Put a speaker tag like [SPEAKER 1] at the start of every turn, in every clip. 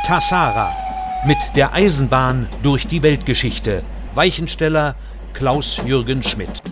[SPEAKER 1] Tassara mit der Eisenbahn durch die Weltgeschichte. Weichensteller Klaus-Jürgen Schmidt.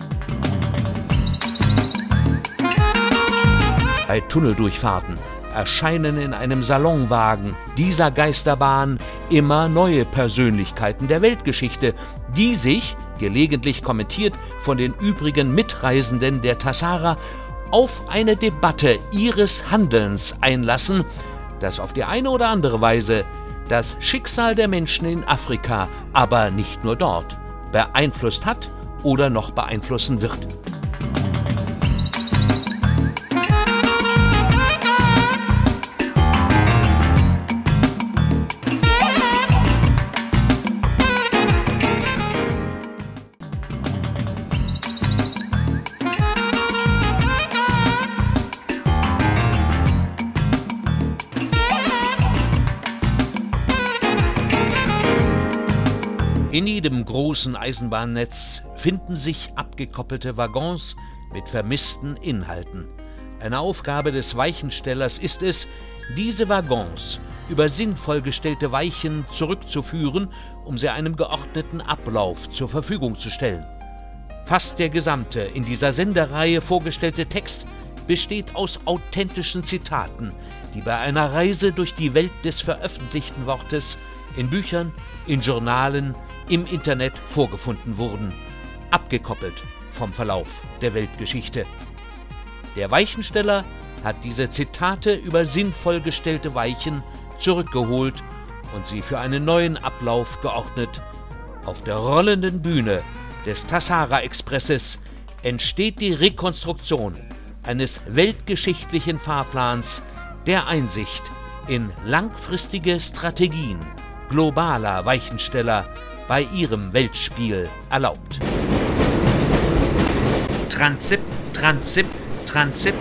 [SPEAKER 1] Bei Tunneldurchfahrten erscheinen in einem Salonwagen dieser Geisterbahn immer neue Persönlichkeiten der Weltgeschichte, die sich, gelegentlich kommentiert von den übrigen Mitreisenden der Tassara, auf eine Debatte ihres Handelns einlassen, das auf die eine oder andere Weise das Schicksal der Menschen in Afrika, aber nicht nur dort, beeinflusst hat oder noch beeinflussen wird. In jedem großen Eisenbahnnetz finden sich abgekoppelte Waggons mit vermissten Inhalten. Eine Aufgabe des Weichenstellers ist es, diese Waggons über sinnvoll gestellte Weichen zurückzuführen, um sie einem geordneten Ablauf zur Verfügung zu stellen. Fast der gesamte in dieser Sendereihe vorgestellte Text besteht aus authentischen Zitaten, die bei einer Reise durch die Welt des veröffentlichten Wortes in Büchern, in Journalen, im Internet vorgefunden wurden, abgekoppelt vom Verlauf der Weltgeschichte. Der Weichensteller hat diese Zitate über sinnvoll gestellte Weichen zurückgeholt und sie für einen neuen Ablauf geordnet. Auf der rollenden Bühne des Tassara-Expresses entsteht die Rekonstruktion eines weltgeschichtlichen Fahrplans, der Einsicht in langfristige Strategien globaler Weichensteller bei ihrem Weltspiel erlaubt. Transip, Transip, Transip.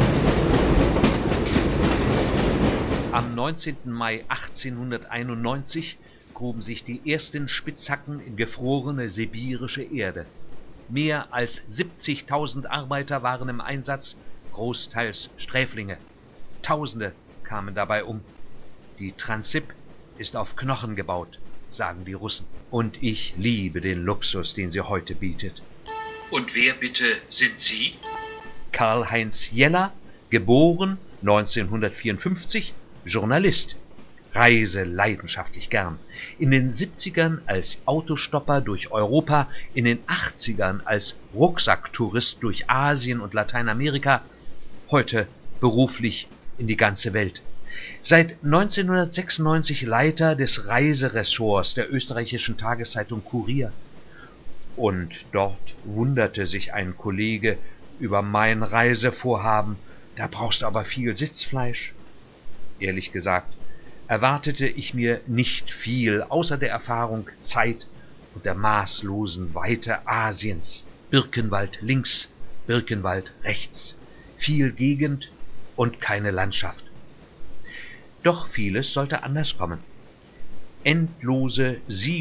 [SPEAKER 1] Am 19. Mai 1891 gruben sich die ersten Spitzhacken in gefrorene sibirische Erde. Mehr als 70.000 Arbeiter waren im Einsatz, großteils Sträflinge. Tausende kamen dabei um. Die Transip ist auf Knochen gebaut, sagen die Russen. Und ich liebe den Luxus, den sie heute bietet.
[SPEAKER 2] Und wer bitte sind Sie?
[SPEAKER 1] Karl-Heinz Jeller, geboren 1954, Journalist. Reise leidenschaftlich gern. In den 70ern als Autostopper durch Europa, in den 80ern als Rucksacktourist durch Asien und Lateinamerika, heute beruflich in die ganze Welt. Seit 1996 Leiter des Reiseressorts der österreichischen Tageszeitung Kurier. Und dort wunderte sich ein Kollege über mein Reisevorhaben, da brauchst du aber viel Sitzfleisch. Ehrlich gesagt, erwartete ich mir nicht viel, außer der Erfahrung, Zeit und der maßlosen Weite Asiens. Birkenwald links, Birkenwald rechts, viel Gegend und keine Landschaft. Doch vieles sollte anders kommen. Endlose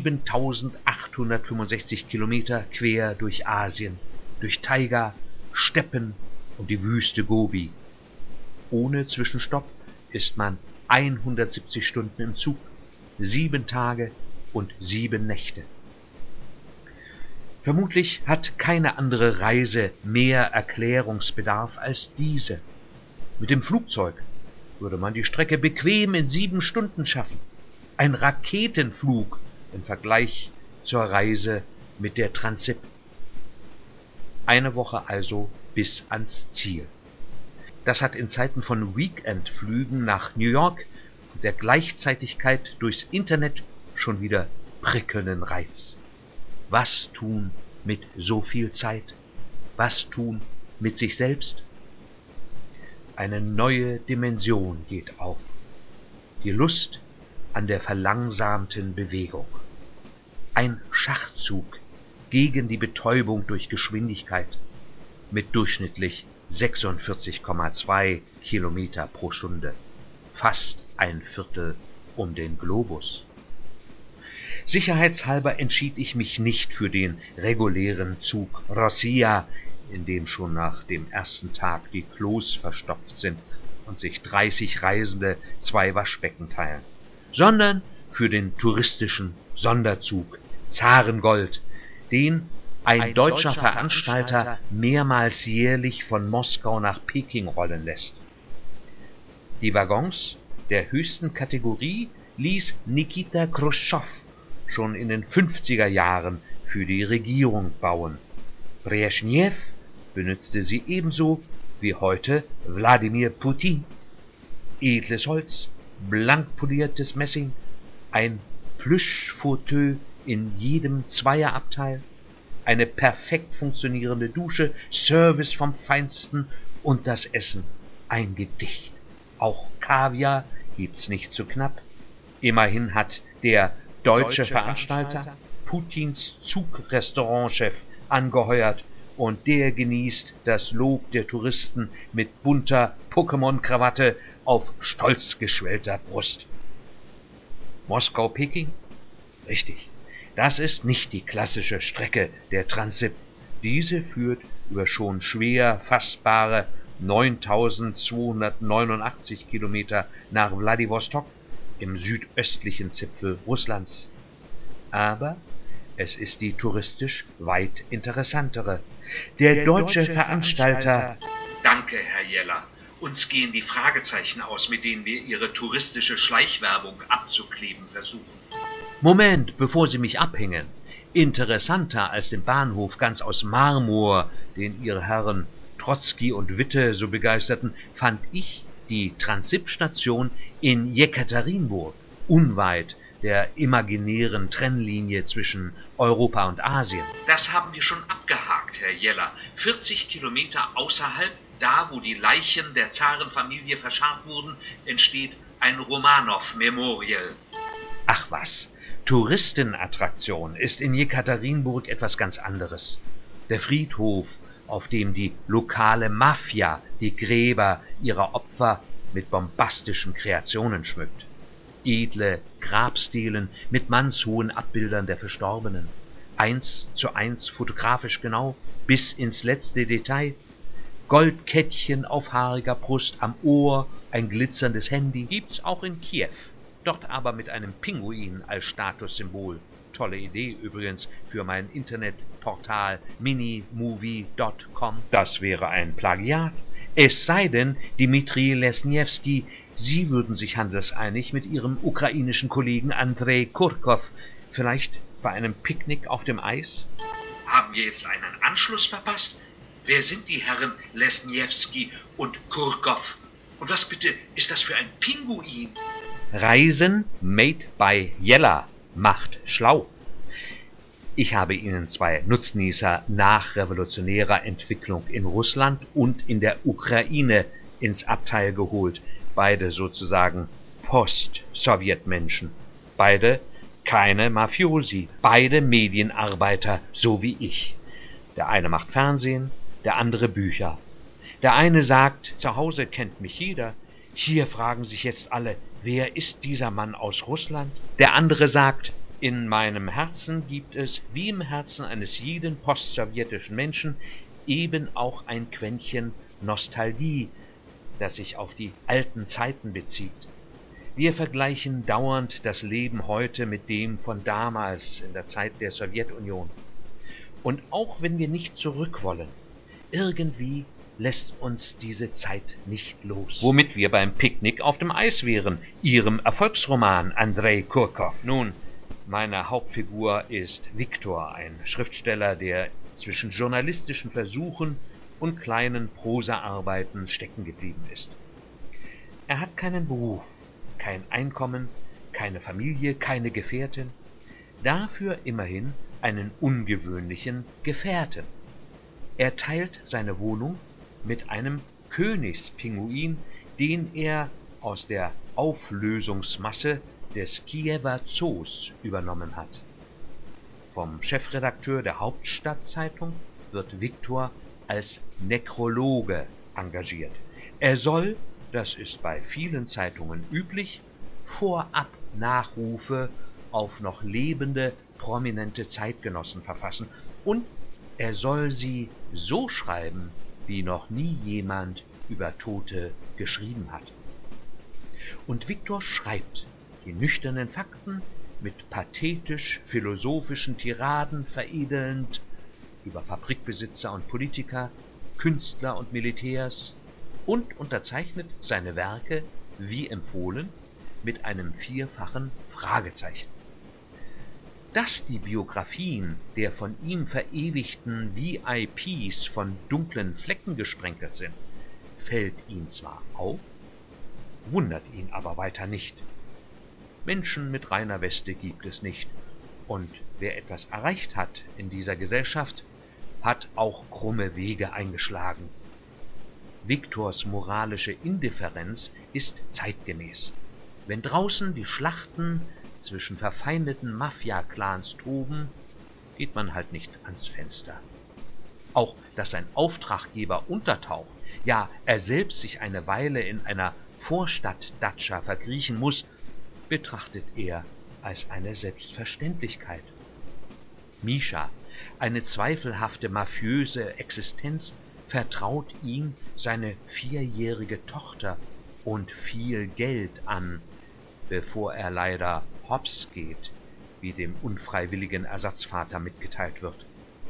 [SPEAKER 1] 7.865 Kilometer quer durch Asien, durch Taiga, Steppen und die Wüste Gobi. Ohne Zwischenstopp ist man 170 Stunden im Zug, 7 Tage und 7 Nächte. Vermutlich hat keine andere Reise mehr Erklärungsbedarf als diese. Mit dem Flugzeug würde man die Strecke bequem in 7 Stunden schaffen. Ein Raketenflug im Vergleich zur Reise mit der Transip. Eine Woche also bis ans Ziel. Das hat in Zeiten von Weekendflügen nach New York und der Gleichzeitigkeit durchs Internet schon wieder prickelnden Reiz. Was tun mit so viel Zeit? Was tun mit sich selbst? Eine neue Dimension geht auf. Die Lust an der verlangsamten Bewegung. Ein Schachzug gegen die Betäubung durch Geschwindigkeit mit durchschnittlich 46,2 Kilometer pro Stunde. Fast ein Viertel um den Globus. Sicherheitshalber entschied ich mich nicht für den regulären Zug Rossiya, in dem schon nach dem ersten Tag die Klos verstopft sind und sich 30 Reisende 2 Waschbecken teilen. sondern für den touristischen Sonderzug Zarengold, den ein deutscher Veranstalter mehrmals jährlich von Moskau nach Peking rollen lässt. Die Waggons der höchsten Kategorie ließ Nikita Chruschtschow schon in den 50er Jahren für die Regierung bauen. Brezhnev benützte sie ebenso wie heute Wladimir Putin. Edles Holz, blank poliertes Messing, ein Plüschfauteuil in jedem Zweierabteil, eine perfekt funktionierende Dusche, Service vom Feinsten und das Essen ein Gedicht. Auch Kaviar gibt's nicht zu knapp. Immerhin hat der deutsche Veranstalter Putins Zugrestaurantchef angeheuert und der genießt das Lob der Touristen mit bunter Pokémon-Krawatte auf stolz geschwellter Brust. Moskau-Peking? Richtig, das ist nicht die klassische Strecke der Transsib. Diese führt über schon schwer fassbare 9.289 Kilometer nach Wladiwostok im südöstlichen Zipfel Russlands. Aber es ist die touristisch weit interessantere. Der deutsche Veranstalter...
[SPEAKER 2] Danke, Herr Jeller. Uns gehen die Fragezeichen aus, mit denen wir Ihre touristische Schleichwerbung abzukleben versuchen.
[SPEAKER 1] Moment, bevor Sie mich abhängen. Interessanter als den Bahnhof ganz aus Marmor, den Ihre Herren Trotzki und Witte so begeisterten, fand ich die Transsib-Station in Jekaterinburg, unweit der imaginären Trennlinie zwischen Europa und Asien.
[SPEAKER 2] Das haben wir schon abgehakt, Herr Jeller. 40 Kilometer außerhalb, da wo die Leichen der Zarenfamilie verscharrt wurden, entsteht ein Romanow-Memorial.
[SPEAKER 1] Ach was, Touristenattraktion ist in Jekaterinburg etwas ganz anderes. Der Friedhof, auf dem die lokale Mafia die Gräber ihrer Opfer mit bombastischen Kreationen schmückt. Edle Grabstelen mit mannshohen Abbildern der Verstorbenen. 1:1 fotografisch genau, bis ins letzte Detail. Goldkettchen auf haariger Brust, am Ohr ein glitzerndes Handy. Gibt's auch in Kiew, dort aber mit einem Pinguin als Statussymbol. Tolle Idee übrigens für mein Internetportal minimovie.com. Das wäre ein Plagiat. Es sei denn, Dmitri Lesniewski, Sie würden sich handelseinig mit Ihrem ukrainischen Kollegen Andrei Kurkow vielleicht bei einem Picknick auf dem Eis?
[SPEAKER 2] Haben wir jetzt einen Anschluss verpasst? Wer sind die Herren Lesniewski und Kurkow? Und was bitte ist das für ein Pinguin?
[SPEAKER 1] Reisen made by Jeller macht schlau. Ich habe Ihnen 2 Nutznießer nachrevolutionärer Entwicklung in Russland und in der Ukraine ins Abteil geholt. Beide sozusagen Post-Sowjetmenschen. Beide keine Mafiosi. Beide Medienarbeiter, so wie ich. Der eine macht Fernsehen, der andere Bücher. Der eine sagt, zu Hause kennt mich jeder. Hier fragen sich jetzt alle, wer ist dieser Mann aus Russland? Der andere sagt, in meinem Herzen gibt es, wie im Herzen eines jeden postsowjetischen Menschen, eben auch ein Quäntchen Nostalgie, das sich auf die alten Zeiten bezieht. Wir vergleichen dauernd das Leben heute mit dem von damals in der Zeit der Sowjetunion. Und auch wenn wir nicht zurück wollen, irgendwie lässt uns diese Zeit nicht los. Womit wir beim Picknick auf dem Eis wären, Ihrem Erfolgsroman Andrei Kurkow. Nun, meine Hauptfigur ist Viktor, ein Schriftsteller, der zwischen journalistischen Versuchen und kleinen Prosaarbeiten stecken geblieben ist. Er hat keinen Beruf, kein Einkommen, keine Familie, keine Gefährtin, dafür immerhin einen ungewöhnlichen Gefährten. Er teilt seine Wohnung mit einem Königspinguin, den er aus der Auflösungsmasse des Kiewer Zoos übernommen hat. Vom Chefredakteur der Hauptstadtzeitung wird Viktor als Nekrologe engagiert. Er soll, das ist bei vielen Zeitungen üblich, vorab Nachrufe auf noch lebende, prominente Zeitgenossen verfassen und er soll sie so schreiben, wie noch nie jemand über Tote geschrieben hat. Und Viktor schreibt die nüchternen Fakten mit pathetisch-philosophischen Tiraden veredelnd über Fabrikbesitzer und Politiker, Künstler und Militärs, und unterzeichnet seine Werke, wie empfohlen, mit einem 4-fachen Fragezeichen. Dass die Biografien der von ihm verewigten VIPs von dunklen Flecken gesprenkelt sind, fällt ihm zwar auf, wundert ihn aber weiter nicht. Menschen mit reiner Weste gibt es nicht, und wer etwas erreicht hat in dieser Gesellschaft, hat auch krumme Wege eingeschlagen. Viktors moralische Indifferenz ist zeitgemäß. Wenn draußen die Schlachten zwischen verfeindeten Mafia-Clans toben, geht man halt nicht ans Fenster. Auch dass sein Auftraggeber untertaucht, ja, er selbst sich eine Weile in einer Vorstadt-Datscha verkriechen muss, betrachtet er als eine Selbstverständlichkeit. Mischa, eine zweifelhafte mafiöse Existenz, vertraut ihm seine 4-jährige Tochter und viel Geld an, bevor er leider hops geht, wie dem unfreiwilligen Ersatzvater mitgeteilt wird.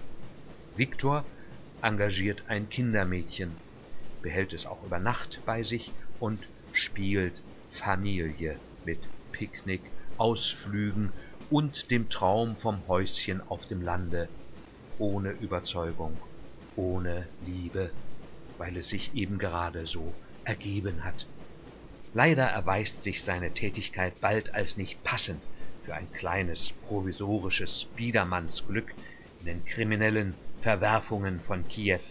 [SPEAKER 1] Viktor engagiert ein Kindermädchen, behält es auch über Nacht bei sich und spielt Familie mit Picknick, Ausflügen und dem Traum vom Häuschen auf dem Lande, ohne Überzeugung, ohne Liebe, weil es sich eben gerade so ergeben hat. Leider erweist sich seine Tätigkeit bald als nicht passend für ein kleines, provisorisches Biedermannsglück in den kriminellen Verwerfungen von Kiew.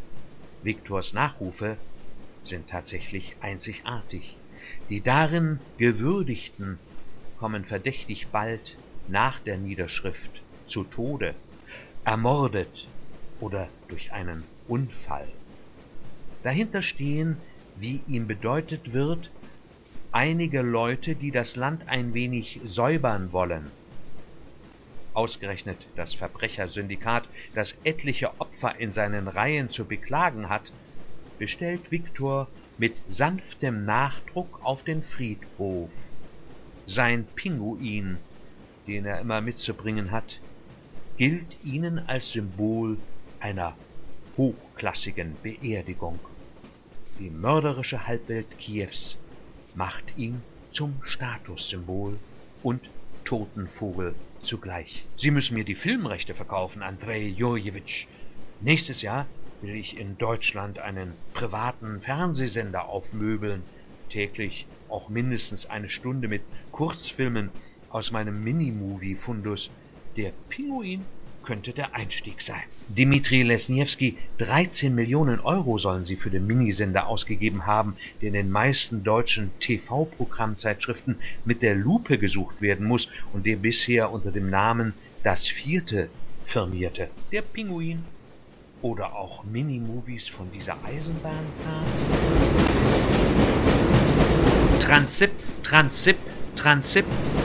[SPEAKER 1] Viktors Nachrufe sind tatsächlich einzigartig. Die darin Gewürdigten kommen verdächtig bald nach der Niederschrift zu Tode, ermordet oder durch einen Unfall. Dahinter stehen, wie ihm bedeutet wird, einige Leute, die das Land ein wenig säubern wollen. Ausgerechnet das Verbrechersyndikat, das etliche Opfer in seinen Reihen zu beklagen hat, bestellt Viktor mit sanftem Nachdruck auf den Friedhof. Sein Pinguin, den er immer mitzubringen hat, gilt ihnen als Symbol einer hochklassigen Beerdigung. Die mörderische Halbwelt Kiews macht ihn zum Statussymbol und Totenvogel zugleich. Sie müssen mir die Filmrechte verkaufen, Andrei Jurjewitsch. Nächstes Jahr will ich in Deutschland einen privaten Fernsehsender aufmöbeln, täglich auch mindestens eine Stunde mit Kurzfilmen aus meinem Minimovie-Fundus. Der Pinguin könnte der Einstieg sein. Dmitri Lesniewski, 13 Millionen Euro sollen sie für den Minisender ausgegeben haben, der in den meisten deutschen TV-Programmzeitschriften mit der Lupe gesucht werden muss und der bisher unter dem Namen Das Vierte firmierte. Der Pinguin oder auch Minimovies von dieser Eisenbahncard. Transip, Transip, Transip.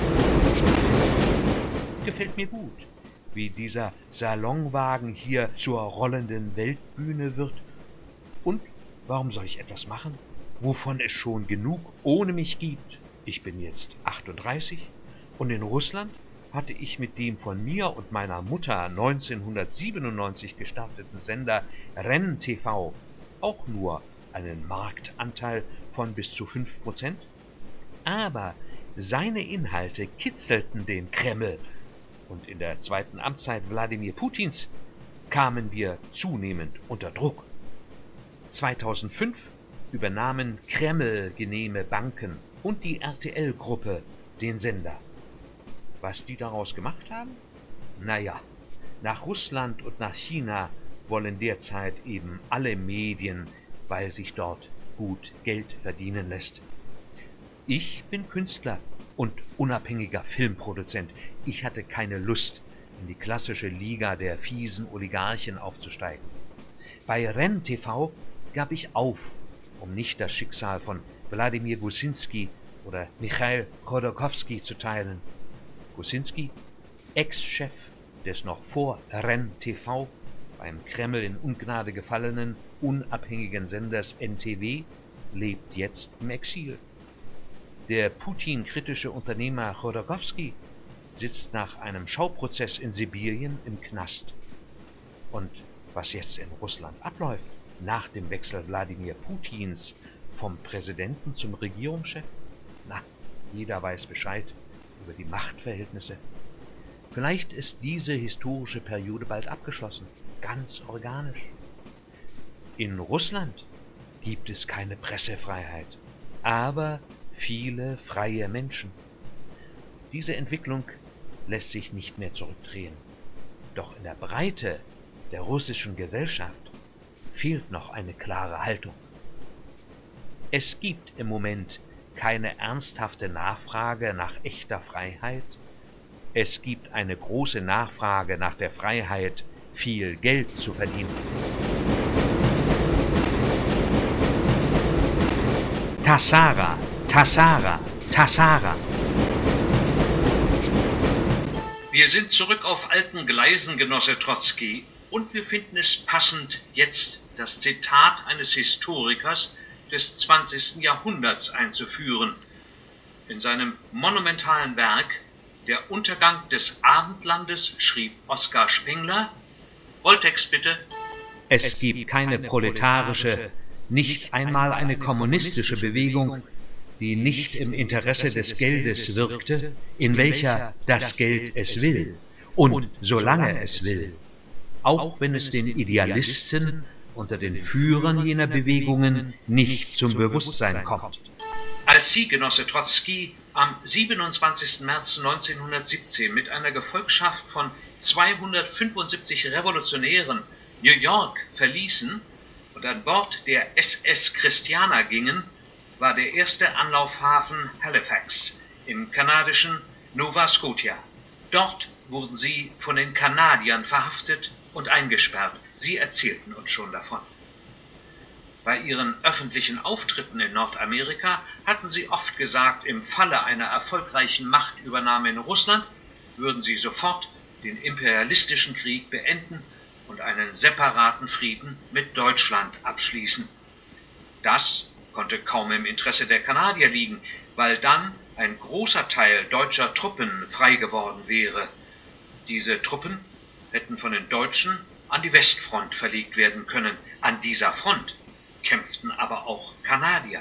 [SPEAKER 1] Gefällt mir gut, wie dieser Salonwagen hier zur rollenden Weltbühne wird. Und warum soll ich etwas machen, wovon es schon genug ohne mich gibt? Ich bin jetzt 38 und in Russland hatte ich mit dem von mir und meiner Mutter 1997 gestarteten Sender REN TV auch nur einen Marktanteil von bis zu 5%. Aber seine Inhalte kitzelten den Kreml. Und in der zweiten Amtszeit Wladimir Putins kamen wir zunehmend unter Druck. 2005 übernahmen Kreml-genehme Banken und die RTL-Gruppe den Sender. Was die daraus gemacht haben? Naja, nach Russland und nach China wollen derzeit eben alle Medien, weil sich dort gut Geld verdienen lässt. Ich bin Künstler und unabhängiger Filmproduzent. Ich hatte keine Lust, in die klassische Liga der fiesen Oligarchen aufzusteigen. Bei REN TV gab ich auf, um nicht das Schicksal von Wladimir Gusinski oder Michail Chodorkowski zu teilen. Gusinski, Ex-Chef des noch vor REN TV, beim Kreml in Ungnade gefallenen, unabhängigen Senders NTW, lebt jetzt im Exil. Der Putin-kritische Unternehmer Chodorkowski sitzt nach einem Schauprozess in Sibirien im Knast. Und was jetzt in Russland abläuft, nach dem Wechsel Wladimir Putins vom Präsidenten zum Regierungschef? Na, jeder weiß Bescheid über die Machtverhältnisse. Vielleicht ist diese historische Periode bald abgeschlossen, ganz organisch. In Russland gibt es keine Pressefreiheit, aber viele freie Menschen. Diese Entwicklung lässt sich nicht mehr zurückdrehen. Doch in der Breite der russischen Gesellschaft fehlt noch eine klare Haltung. Es gibt im Moment keine ernsthafte Nachfrage nach echter Freiheit. Es gibt eine große Nachfrage nach der Freiheit, viel Geld zu verdienen. Tassara, Tassara, Tassara.
[SPEAKER 2] Wir sind zurück auf alten Gleisen, Genosse Trotzki, und wir finden es passend, jetzt das Zitat eines Historikers des 20. Jahrhunderts einzuführen. In seinem monumentalen Werk Der Untergang des Abendlandes schrieb Oskar Spengler, Rolltext bitte:
[SPEAKER 1] Es gibt keine proletarische, nicht einmal eine kommunistische Bewegung, die nicht im Interesse des Geldes wirkte, in welcher das Geld es will und solange es will, auch wenn es den Idealisten unter den Führern jener Bewegungen nicht zum Bewusstsein kommt.
[SPEAKER 2] Als Sie, Genosse Trotzki, am 27. März 1917 mit einer Gefolgschaft von 275 Revolutionären New York verließen und an Bord der SS Christiana gingen, war der erste Anlaufhafen Halifax im kanadischen Nova Scotia. Dort wurden sie von den Kanadiern verhaftet und eingesperrt. Sie erzählten uns schon davon. Bei ihren öffentlichen Auftritten in Nordamerika hatten sie oft gesagt, im Falle einer erfolgreichen Machtübernahme in Russland würden sie sofort den imperialistischen Krieg beenden und einen separaten Frieden mit Deutschland abschließen. Das konnte kaum im Interesse der Kanadier liegen, weil dann ein großer Teil deutscher Truppen frei geworden wäre. Diese Truppen hätten von den Deutschen an die Westfront verlegt werden können. An dieser Front kämpften aber auch Kanadier.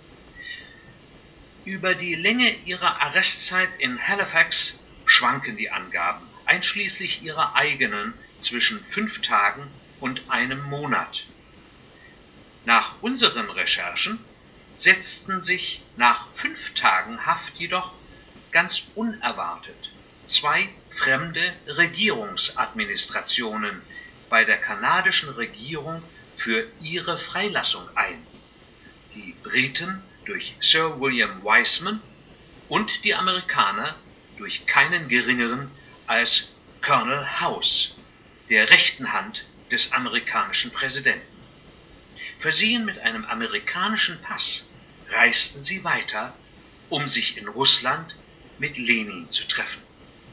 [SPEAKER 2] Über die Länge ihrer Arrestzeit in Halifax schwanken die Angaben, einschließlich ihrer eigenen, zwischen 5 Tagen und einem Monat. Nach unseren Recherchen setzten sich nach 5 Tagen Haft jedoch ganz unerwartet 2 fremde Regierungsadministrationen bei der kanadischen Regierung für ihre Freilassung ein. Die Briten durch Sir William Wiseman und die Amerikaner durch keinen geringeren als Colonel House, der rechten Hand des amerikanischen Präsidenten. Versehen mit einem amerikanischen Pass reisten sie weiter, um sich in Russland mit Lenin zu treffen.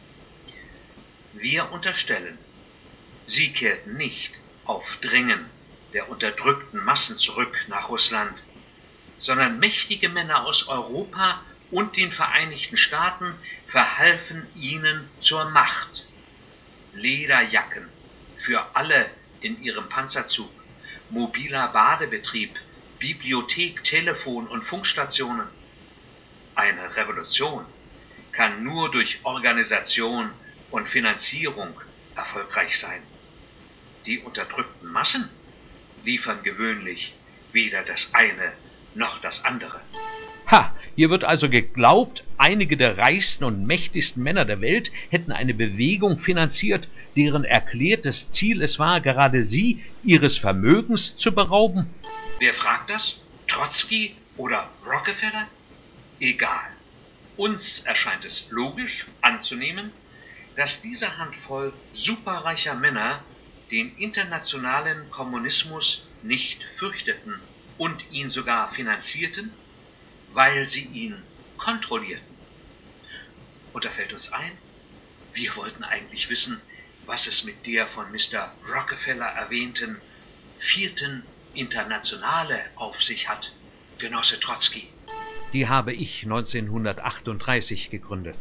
[SPEAKER 2] Wir unterstellen, sie kehrten nicht auf Drängen der unterdrückten Massen zurück nach Russland, sondern mächtige Männer aus Europa und den Vereinigten Staaten verhalfen ihnen zur Macht. Lederjacken für alle in ihrem Panzerzug, mobiler Badebetrieb, Bibliothek, Telefon und Funkstationen. Eine Revolution kann nur durch Organisation und Finanzierung erfolgreich sein. Die unterdrückten Massen liefern gewöhnlich weder das eine noch das andere.
[SPEAKER 1] Ha, hier wird also geglaubt, einige der reichsten und mächtigsten Männer der Welt hätten eine Bewegung finanziert, deren erklärtes Ziel es war, gerade sie ihres Vermögens zu berauben.
[SPEAKER 2] Wer fragt das? Trotzki oder Rockefeller? Egal. Uns erscheint es logisch anzunehmen, dass diese Handvoll superreicher Männer den internationalen Kommunismus nicht fürchteten und ihn sogar finanzierten, weil sie ihn kontrollierten. Und da fällt uns ein, wir wollten eigentlich wissen, was es mit der von Mr. Rockefeller erwähnten 4. Internationale auf sich hat, Genosse Trotzki.
[SPEAKER 1] die habe ich 1938 gegründet.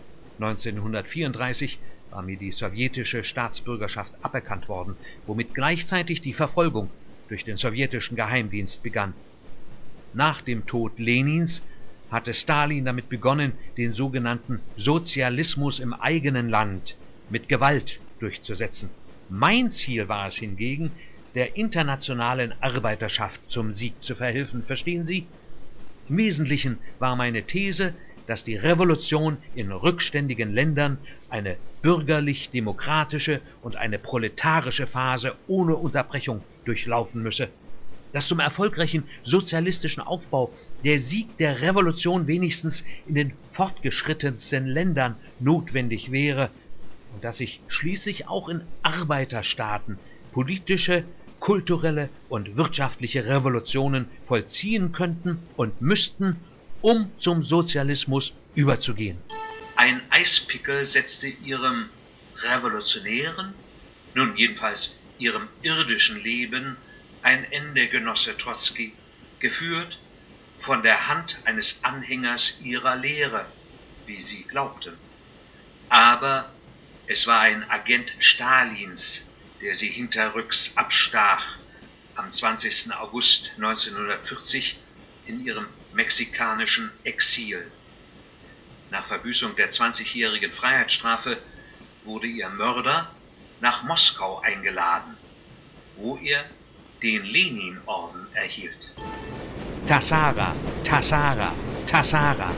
[SPEAKER 1] 1934 war mir die sowjetische Staatsbürgerschaft aberkannt worden, womit gleichzeitig die Verfolgung durch den sowjetischen Geheimdienst begann. Nach dem Tod Lenins hatte Stalin damit begonnen, den sogenannten Sozialismus im eigenen Land mit Gewalt durchzusetzen. Mein Ziel war es hingegen, der internationalen Arbeiterschaft zum Sieg zu verhelfen. Verstehen Sie? Im Wesentlichen war meine These, dass die Revolution in rückständigen Ländern eine bürgerlich-demokratische und eine proletarische Phase ohne Unterbrechung durchlaufen müsse. Dass zum erfolgreichen sozialistischen Aufbau der Sieg der Revolution wenigstens in den fortgeschrittensten Ländern notwendig wäre und dass sich schließlich auch in Arbeiterstaaten politische, kulturelle und wirtschaftliche Revolutionen vollziehen könnten und müssten, um zum Sozialismus überzugehen.
[SPEAKER 2] Ein Eispickel setzte ihrem revolutionären, nun jedenfalls ihrem irdischen Leben ein Ende, Genosse Trotzki, geführt von der Hand eines Anhängers ihrer Lehre, wie sie glaubten. Aber es war ein Agent Stalins, der sie hinterrücks abstach am 20. August 1940 in ihrem mexikanischen Exil. Nach Verbüßung der 20-jährigen Freiheitsstrafe wurde ihr Mörder nach Moskau eingeladen, wo er den Lenin-Orden erhielt.
[SPEAKER 1] Tassara, Tassara, Tassara.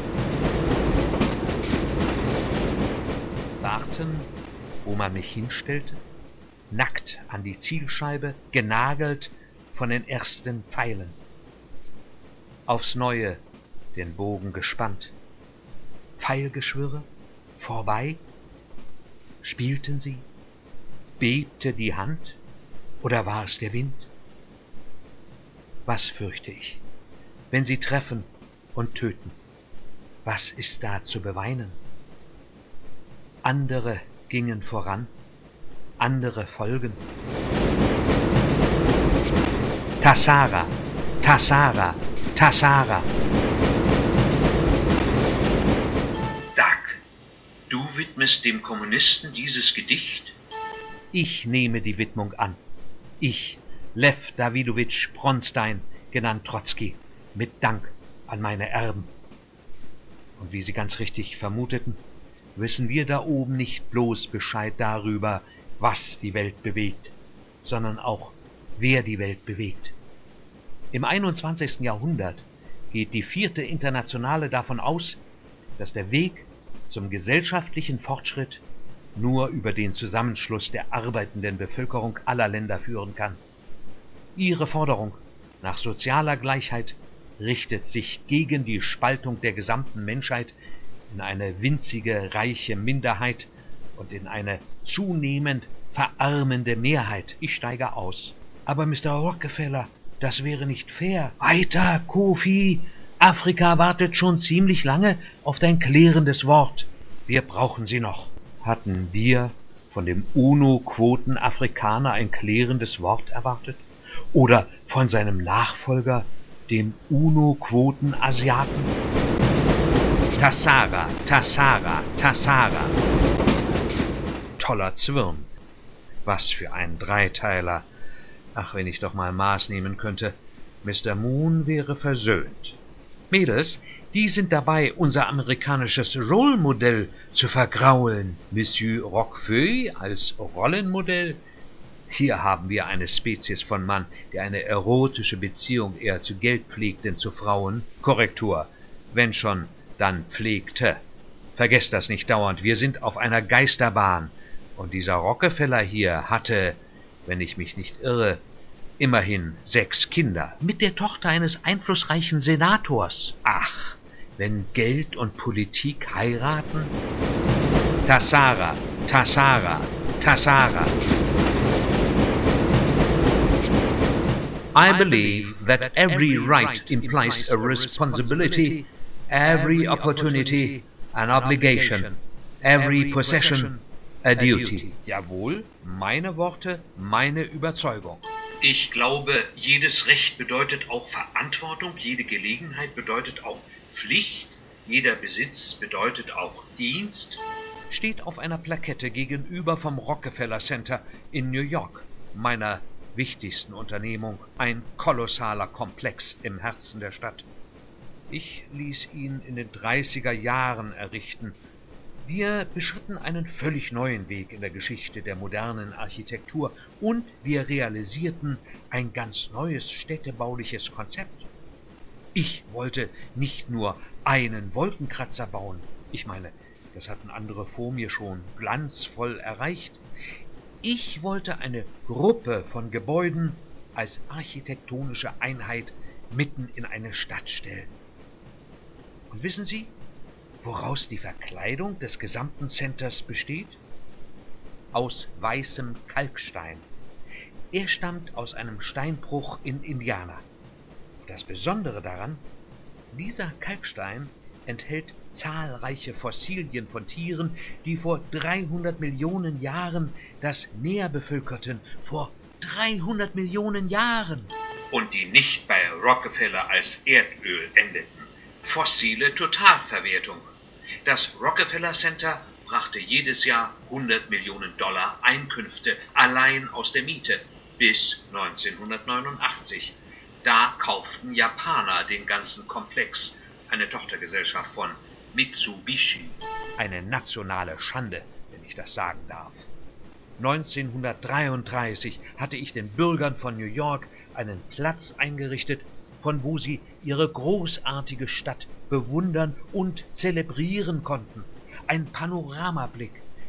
[SPEAKER 1] Warten, wo man mich hinstellte, nackt an die Zielscheibe, genagelt von den ersten Pfeilen. Aufs Neue den Bogen gespannt. Pfeilgeschwirre, vorbei. Spielten sie? Bebte die Hand? Oder war es der Wind? Was fürchte ich, wenn sie treffen und töten? Was ist da zu beweinen? Andere gingen voran, andere folgen. Tassara, Tassara, Tassara.
[SPEAKER 2] Dag, du widmest dem Kommunisten dieses Gedicht?
[SPEAKER 1] Ich nehme die Widmung an. Ich, Lew Dawidowitsch Bronstein, genannt Trotzki, mit Dank an meine Erben. Und wie Sie ganz richtig vermuteten, wissen wir da oben nicht bloß Bescheid darüber, was die Welt bewegt, sondern auch, wer die Welt bewegt. Im 21. Jahrhundert geht die 4. Internationale davon aus, dass der Weg zum gesellschaftlichen Fortschritt nur über den Zusammenschluss der arbeitenden Bevölkerung aller Länder führen kann. Ihre Forderung nach sozialer Gleichheit richtet sich gegen die Spaltung der gesamten Menschheit in eine winzige, reiche Minderheit und in eine zunehmend verarmende Mehrheit. Ich steige aus. Aber Mr. Rockefeller, das wäre nicht fair. Weiter, Kofi! Afrika wartet schon ziemlich lange auf dein klärendes Wort. Wir brauchen sie noch. Hatten wir von dem UNO-Quoten-Afrikaner ein klärendes Wort erwartet? Oder von seinem Nachfolger, dem UNO-Quoten-Asiaten? Tassara, Tassara, Tassara. Toller Zwirn. Was für ein Dreiteiler. Ach, wenn ich doch mal Maß nehmen könnte. Mr. Moon wäre versöhnt. Mädels, die sind dabei, unser amerikanisches Rollmodell zu vergraulen. Monsieur Roquefeuille als Rollenmodell? Hier haben wir eine Spezies von Mann, der eine erotische Beziehung eher zu Geld pflegt denn zu Frauen. Korrektur. Wenn schon, dann pflegte. Vergesst das nicht dauernd. Wir sind auf einer Geisterbahn. Und dieser Rockefeller hier hatte, wenn ich mich nicht irre, immerhin 6 Kinder. Mit der Tochter eines einflussreichen Senators. Ach, wenn Geld und Politik heiraten? Tassara, Tassara, Tassara. I believe that every right implies a responsibility, every opportunity an obligation, every possession a duty. Jawohl, meine Worte, meine Überzeugung.
[SPEAKER 2] Ich glaube, jedes Recht bedeutet auch Verantwortung, jede Gelegenheit bedeutet auch Pflicht, jeder Besitz bedeutet auch Dienst,
[SPEAKER 1] steht auf einer Plakette gegenüber vom Rockefeller Center in New York, meiner wichtigsten Unternehmung, ein kolossaler Komplex im Herzen der Stadt. Ich ließ ihn in den 30er Jahren errichten. Wir beschritten einen völlig neuen Weg in der Geschichte der modernen Architektur und wir realisierten ein ganz neues städtebauliches Konzept. Ich wollte nicht nur einen Wolkenkratzer bauen, ich meine, das hatten andere vor mir schon glanzvoll erreicht. Ich wollte eine Gruppe von Gebäuden als architektonische Einheit mitten in eine Stadt stellen. Und wissen Sie, woraus die Verkleidung des gesamten Centers besteht? Aus weißem Kalkstein. Er stammt aus einem Steinbruch in Indiana. Das Besondere daran, dieser Kalkstein enthält zahlreiche Fossilien von Tieren, die vor 300 Millionen Jahren das Meer bevölkerten. Vor 300 Millionen Jahren!
[SPEAKER 2] und die nicht bei Rockefeller als Erdöl endeten. Fossile Totalverwertung. Das Rockefeller Center brachte jedes Jahr $100 Millionen Einkünfte allein aus der Miete bis 1989. Da kauften Japaner den ganzen Komplex, eine Tochtergesellschaft von Mitsubishi.
[SPEAKER 1] Eine nationale Schande, wenn ich das sagen darf. 1933 hatte ich den Bürgern von New York einen Platz eingerichtet, von wo sie ihre großartige Stadt bewundern und zelebrieren konnten. Ein Panoramablick,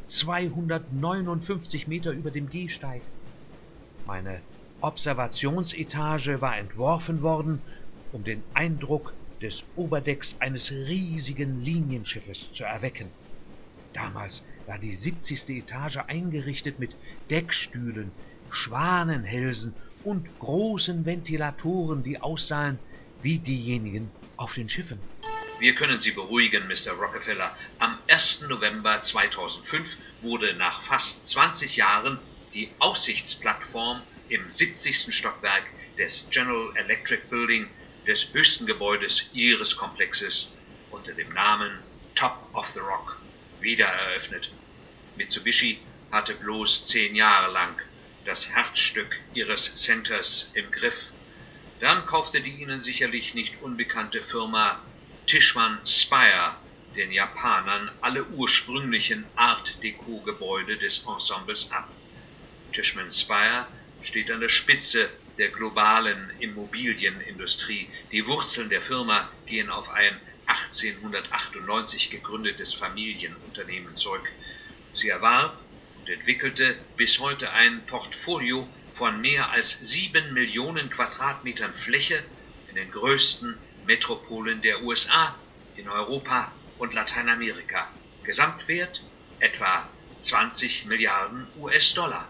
[SPEAKER 1] 259 Meter über dem Gehsteig. Meine Observationsetage war entworfen worden, um den Eindruck des Oberdecks eines riesigen Linienschiffes zu erwecken. Damals war die 70. Etage eingerichtet mit Deckstühlen, Schwanenhälsen und großen Ventilatoren, die aussahen wie diejenigen auf den Schiffen.
[SPEAKER 2] Wir können Sie beruhigen, Mr. Rockefeller. Am 1. November 2005 wurde nach fast 20 Jahren die Aussichtsplattform im 70. Stockwerk des General Electric Building, des höchsten Gebäudes Ihres Komplexes, unter dem Namen Top of the Rock wieder eröffnet. Mitsubishi hatte bloß 10 Jahre lang das Herzstück ihres Centers im Griff. Dann kaufte die Ihnen sicherlich nicht unbekannte Firma Tishman Speyer den Japanern alle ursprünglichen Art-Deco-Gebäude des Ensembles ab. Tishman Speyer steht an der Spitze der globalen Immobilienindustrie. Die Wurzeln der Firma gehen auf ein 1898 gegründetes Familienunternehmen zurück. Sie erwarb und entwickelte bis heute ein Portfolio von mehr als 7 Millionen Quadratmetern Fläche in den größten Metropolen der USA, in Europa und Lateinamerika. Gesamtwert etwa 20 Milliarden US-Dollar.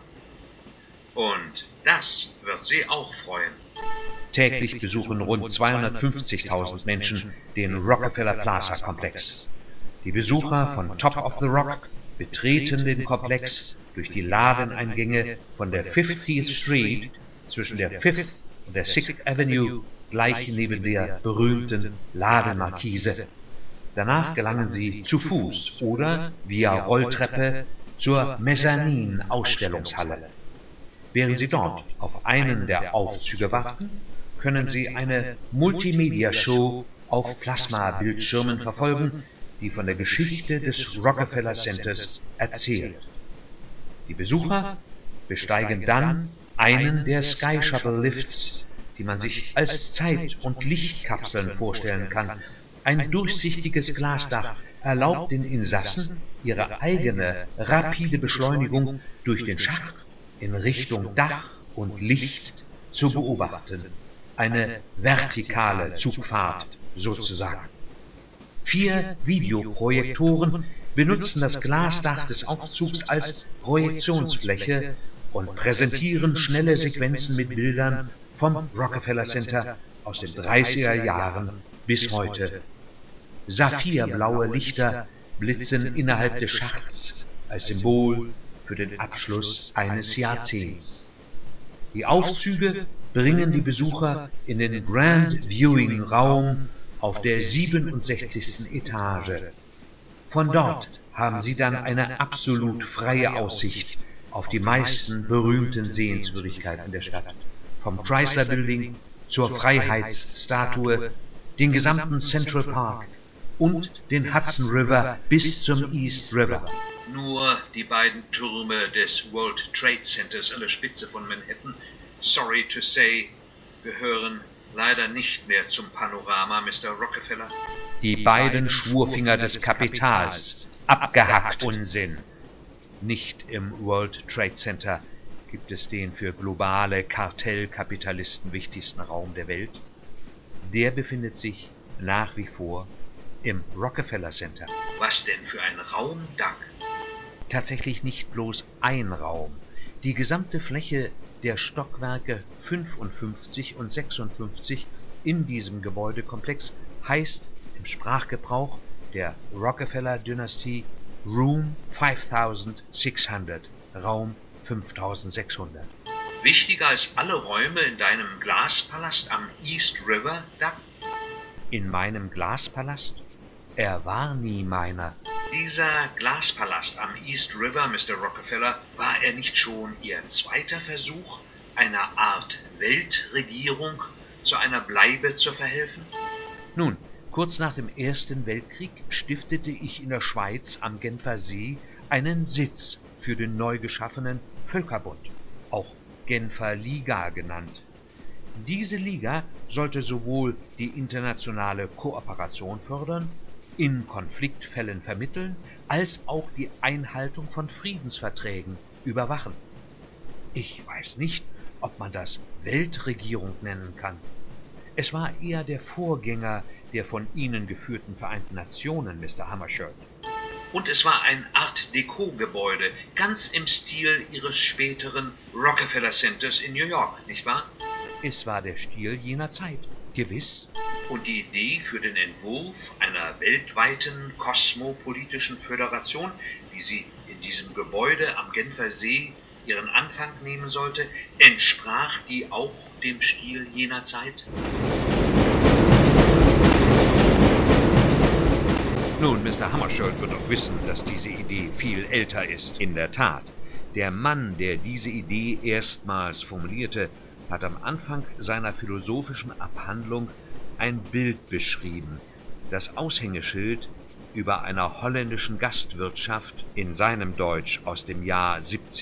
[SPEAKER 2] Und das wird Sie auch freuen.
[SPEAKER 1] Täglich besuchen rund 250.000 Menschen den Rockefeller Plaza Komplex. Die Besucher von Top of the Rock betreten den Komplex durch die Ladeneingänge von der 50th Street zwischen der 5th und der 6th Avenue, gleich neben der berühmten Lademarkise. Danach gelangen sie zu Fuß oder via Rolltreppe zur Mezzanin-Ausstellungshalle. Während Sie dort auf einen der Aufzüge warten, können Sie eine Multimedia-Show auf Plasma-Bildschirmen verfolgen, die von der Geschichte des Rockefeller Centers erzählt. Die Besucher besteigen dann einen der Sky Shuttle Lifts, die man sich als Zeit- und Lichtkapseln vorstellen kann. Ein durchsichtiges Glasdach erlaubt den Insassen ihre eigene rapide Beschleunigung durch den Schacht in Richtung Dach und Licht zu beobachten. Eine vertikale Zugfahrt sozusagen. 4 Videoprojektoren benutzen das Glasdach des Aufzugs als Projektionsfläche und präsentieren schnelle Sequenzen mit Bildern vom Rockefeller Center aus den 30er Jahren bis heute. Saphirblaue Lichter blitzen innerhalb des Schachts als Symbol für den Abschluss eines Jahrzehnts. Die Aufzüge bringen die Besucher in den Grand Viewing Raum auf der 67. Etage. Von dort haben Sie dann eine absolut freie Aussicht auf die meisten berühmten Sehenswürdigkeiten der Stadt. Vom Chrysler Building zur Freiheitsstatue, den gesamten Central Park und den Hudson River bis zum East River.
[SPEAKER 2] Nur die beiden Türme des World Trade Centers an der Spitze von Manhattan, sorry to say, gehören leider nicht mehr zum Panorama, Mr. Rockefeller.
[SPEAKER 1] Die beiden Schwurfinger des Kapitals, abgehackt Unsinn. Nicht im World Trade Center gibt es den für globale Kartellkapitalisten wichtigsten Raum der Welt. Der befindet sich nach wie vor im Rockefeller Center.
[SPEAKER 2] Was denn für ein Raum, Doug?
[SPEAKER 1] Tatsächlich nicht bloß ein Raum. Die gesamte Fläche der Stockwerke 55 und 56 in diesem Gebäudekomplex heißt im Sprachgebrauch der Rockefeller-Dynastie Room 5600, Raum 5600.
[SPEAKER 2] Wichtiger als alle Räume in deinem Glaspalast am East River, Doug?
[SPEAKER 1] In meinem Glaspalast? Er war nie meiner.
[SPEAKER 2] Dieser Glaspalast am East River, Mr. Rockefeller, war er nicht schon Ihr zweiter Versuch, einer Art Weltregierung zu einer Bleibe zu verhelfen?
[SPEAKER 1] Nun, kurz nach dem Ersten Weltkrieg stiftete ich in der Schweiz am Genfer See einen Sitz für den neu geschaffenen Völkerbund, auch Genfer Liga genannt. Diese Liga sollte sowohl die internationale Kooperation fördern, in Konfliktfällen vermitteln, als auch die Einhaltung von Friedensverträgen überwachen. Ich weiß nicht, ob man das Weltregierung nennen kann. Es war eher der Vorgänger der von Ihnen geführten Vereinten Nationen, Mr. Hammarskjöld.
[SPEAKER 2] Und es war ein Art-Deco-Gebäude, ganz im Stil Ihres späteren Rockefeller Centers in New York, nicht wahr?
[SPEAKER 1] Es war der Stil jener Zeit, gewiss.
[SPEAKER 2] Und die Idee für den Entwurf einer weltweiten kosmopolitischen Föderation, wie sie in diesem Gebäude am Genfer See ihren Anfang nehmen sollte, entsprach die auch dem Stil jener Zeit?
[SPEAKER 1] Nun, Mr. Hammarskjöld wird doch wissen, dass diese Idee viel älter ist. In der Tat, der Mann, der diese Idee erstmals formulierte, hat am Anfang seiner philosophischen Abhandlung ein Bild beschrieben, das Aushängeschild über einer holländischen Gastwirtschaft in seinem Deutsch aus dem Jahr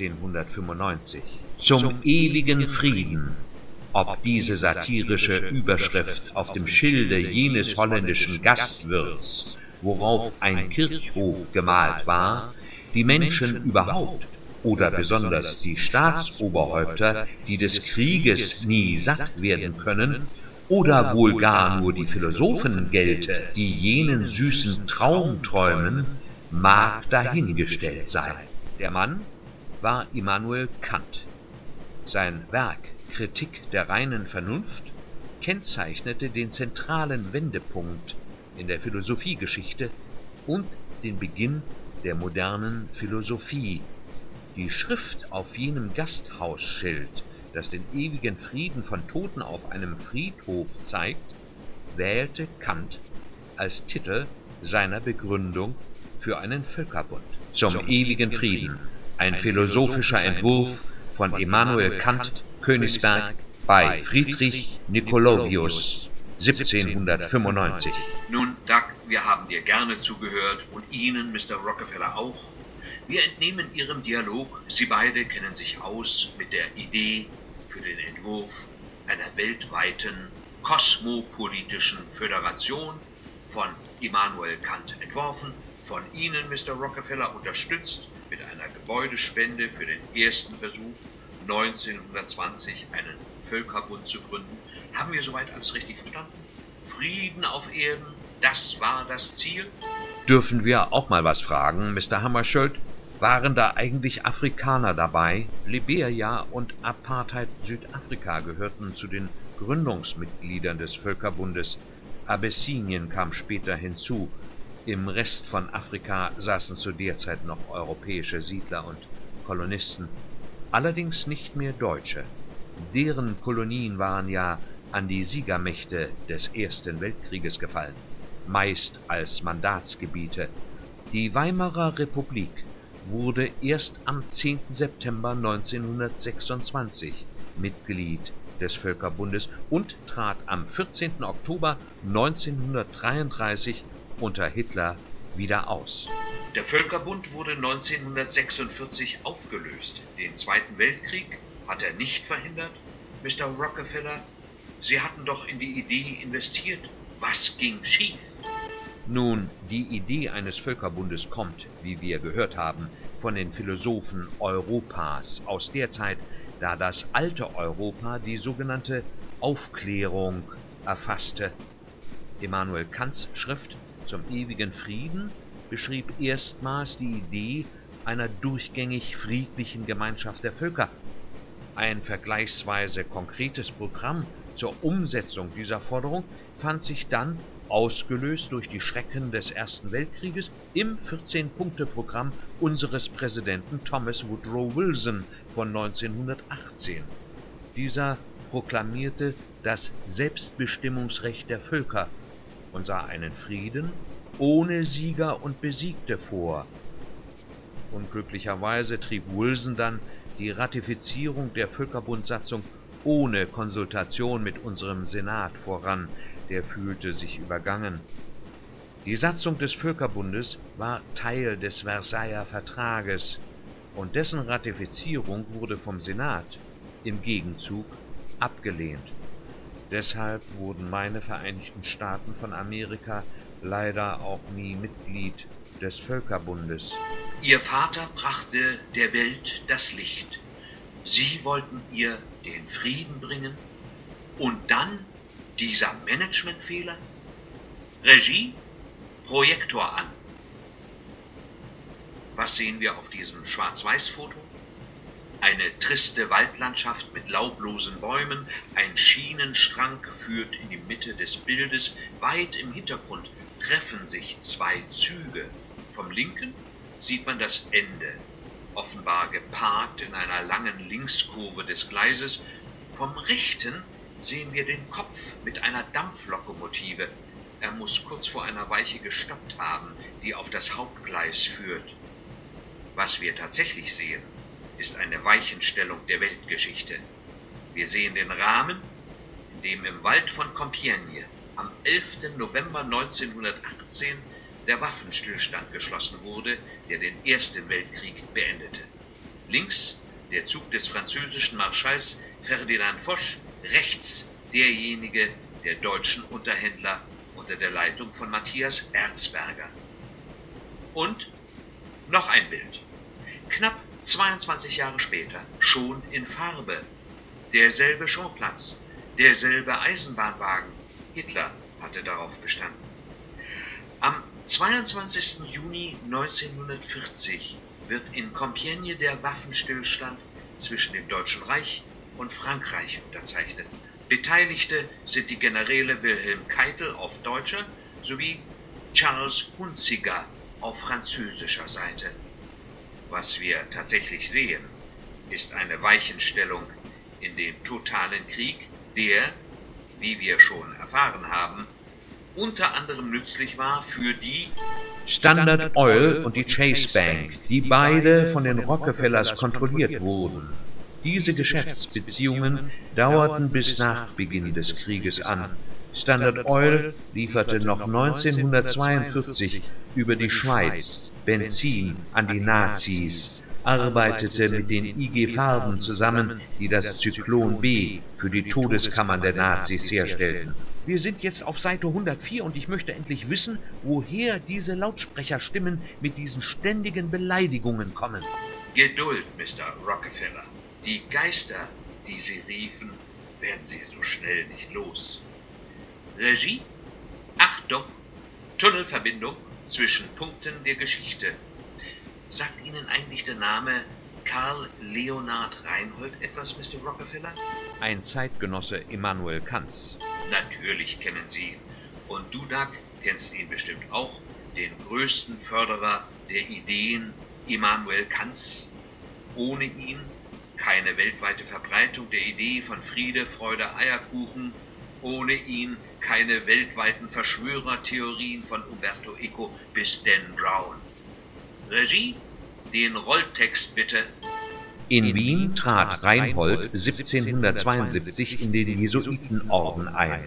[SPEAKER 1] 1795. Zum ewigen Frieden. Ob diese satirische Überschrift auf dem Schilde jenes holländischen Gastwirts, worauf ein Kirchhof gemalt war, die Menschen überhaupt oder besonders die Staatsoberhäupter, die des Krieges nie satt werden können, oder wohl gar nur die Philosophen gelte, die jenen süßen Traum träumen, mag dahingestellt sein. Der Mann war Immanuel Kant. Sein Werk Kritik der reinen Vernunft kennzeichnete den zentralen Wendepunkt in der Philosophiegeschichte und den Beginn der modernen Philosophie. Die Schrift auf jenem Gasthausschild, das den ewigen Frieden von Toten auf einem Friedhof zeigt, wählte Kant als Titel seiner Begründung für einen Völkerbund. Zum ewigen Frieden, ein philosophischer Entwurf von Immanuel Kant, Königsberg, bei Friedrich Nicolaus, 1795.
[SPEAKER 2] Nun, Doug, wir haben dir gerne zugehört und Ihnen, Mr. Rockefeller, auch. Wir entnehmen Ihrem Dialog, Sie beide kennen sich aus mit der Idee für den Entwurf einer weltweiten kosmopolitischen Föderation, von Immanuel Kant entworfen, von Ihnen, Mr. Rockefeller, unterstützt mit einer Gebäudespende für den ersten Versuch, 1920 einen Völkerbund zu gründen. Haben wir soweit alles richtig verstanden? Frieden auf Erden, das war das Ziel?
[SPEAKER 1] Dürfen wir auch mal was fragen, Mr. Hammarskjöld? Waren da eigentlich Afrikaner dabei? Liberia und Apartheid Südafrika gehörten zu den Gründungsmitgliedern des Völkerbundes. Abessinien kam später hinzu. Im Rest von Afrika saßen zu der Zeit noch europäische Siedler und Kolonisten, allerdings nicht mehr Deutsche. Deren Kolonien waren ja an die Siegermächte des Ersten Weltkrieges gefallen, meist als Mandatsgebiete. Die Weimarer Republik wurde erst am 10. September 1926 Mitglied des Völkerbundes und trat am 14. Oktober 1933 unter Hitler wieder aus.
[SPEAKER 2] Der Völkerbund wurde 1946 aufgelöst. Den Zweiten Weltkrieg hat er nicht verhindert. Mr. Rockefeller, Sie hatten doch in die Idee investiert. Was ging schief?
[SPEAKER 1] Nun, die Idee eines Völkerbundes kommt, wie wir gehört haben, von den Philosophen Europas aus der Zeit, da das alte Europa die sogenannte Aufklärung erfasste. Immanuel Kants Schrift zum ewigen Frieden beschrieb erstmals die Idee einer durchgängig friedlichen Gemeinschaft der Völker. Ein vergleichsweise konkretes Programm zur Umsetzung dieser Forderung fand sich dann, ausgelöst durch die Schrecken des Ersten Weltkrieges, im 14-Punkte-Programm unseres Präsidenten Thomas Woodrow Wilson von 1918. Dieser proklamierte das Selbstbestimmungsrecht der Völker und sah einen Frieden ohne Sieger und Besiegte vor. Unglücklicherweise trieb Wilson dann die Ratifizierung der Völkerbundsatzung ohne Konsultation mit unserem Senat voran. Der fühlte sich übergangen. Die Satzung des Völkerbundes war Teil des Versailler Vertrages und dessen Ratifizierung wurde vom Senat im Gegenzug abgelehnt. Deshalb wurden meine Vereinigten Staaten von Amerika leider auch nie Mitglied des Völkerbundes.
[SPEAKER 2] Ihr Vater brachte der Welt das Licht. Sie wollten ihr den Frieden bringen und dann dieser Managementfehler? Regie, Projektor an. Was sehen wir auf diesem Schwarz-Weiß-Foto? Eine triste Waldlandschaft mit laublosen Bäumen, ein Schienenstrang führt in die Mitte des Bildes. Weit im Hintergrund treffen sich zwei Züge. Vom linken sieht man das Ende, offenbar geparkt in einer langen Linkskurve des Gleises. Vom rechten sehen wir den Kopf mit einer Dampflokomotive. Er muss kurz vor einer Weiche gestoppt haben, die auf das Hauptgleis führt. Was wir tatsächlich sehen, ist eine Weichenstellung der Weltgeschichte. Wir sehen den Rahmen, in dem im Wald von Compiègne am 11. November 1918 der Waffenstillstand geschlossen wurde, der den Ersten Weltkrieg beendete. Links der Zug des französischen Marschalls Ferdinand Foch, rechts derjenige der deutschen Unterhändler unter der Leitung von Matthias Erzberger. Und noch ein Bild. Knapp 22 Jahre später, schon in Farbe. Derselbe Schauplatz, derselbe Eisenbahnwagen. Hitler hatte darauf bestanden. Am 22. Juni 1940 wird in Compiègne der Waffenstillstand zwischen dem Deutschen Reich und Frankreich unterzeichnet. Beteiligte sind die Generäle Wilhelm Keitel auf deutscher sowie Charles Hunziker auf französischer Seite. Was wir tatsächlich sehen, ist eine Weichenstellung in den totalen Krieg, der, wie wir schon erfahren haben, unter anderem nützlich war für die
[SPEAKER 1] Standard Oil und die Chase Bank, die beide von den Rockefellers kontrolliert wurden. Diese Geschäftsbeziehungen dauerten bis nach Beginn des Krieges an. Standard Oil lieferte noch 1942 über die Schweiz Benzin an die Nazis, arbeitete mit den IG Farben zusammen, die das Zyklon B für die Todeskammern der Nazis herstellten. Wir sind jetzt auf Seite 104 und ich möchte endlich wissen, woher diese Lautsprecherstimmen mit diesen ständigen Beleidigungen kommen.
[SPEAKER 2] Geduld, Mr. Rockefeller. Die Geister, die Sie riefen, werden Sie so schnell nicht los. Regie, Achtung, Tunnelverbindung zwischen Punkten der Geschichte. Sagt Ihnen eigentlich der Name Karl Leonhard Reinhold etwas, Mr. Rockefeller?
[SPEAKER 1] Ein Zeitgenosse Immanuel Kants.
[SPEAKER 2] Natürlich kennen Sie ihn. Und du, Doug, kennst ihn bestimmt auch, den größten Förderer der Ideen, Immanuel Kants. Ohne ihn keine weltweite Verbreitung der Idee von Friede, Freude, Eierkuchen ohne ihn keine weltweiten Verschwörertheorien von Umberto Eco bis Dan Brown. Regie, den Rolltext bitte.
[SPEAKER 1] In Wien trat Reinhold 1772 in den Jesuitenorden ein.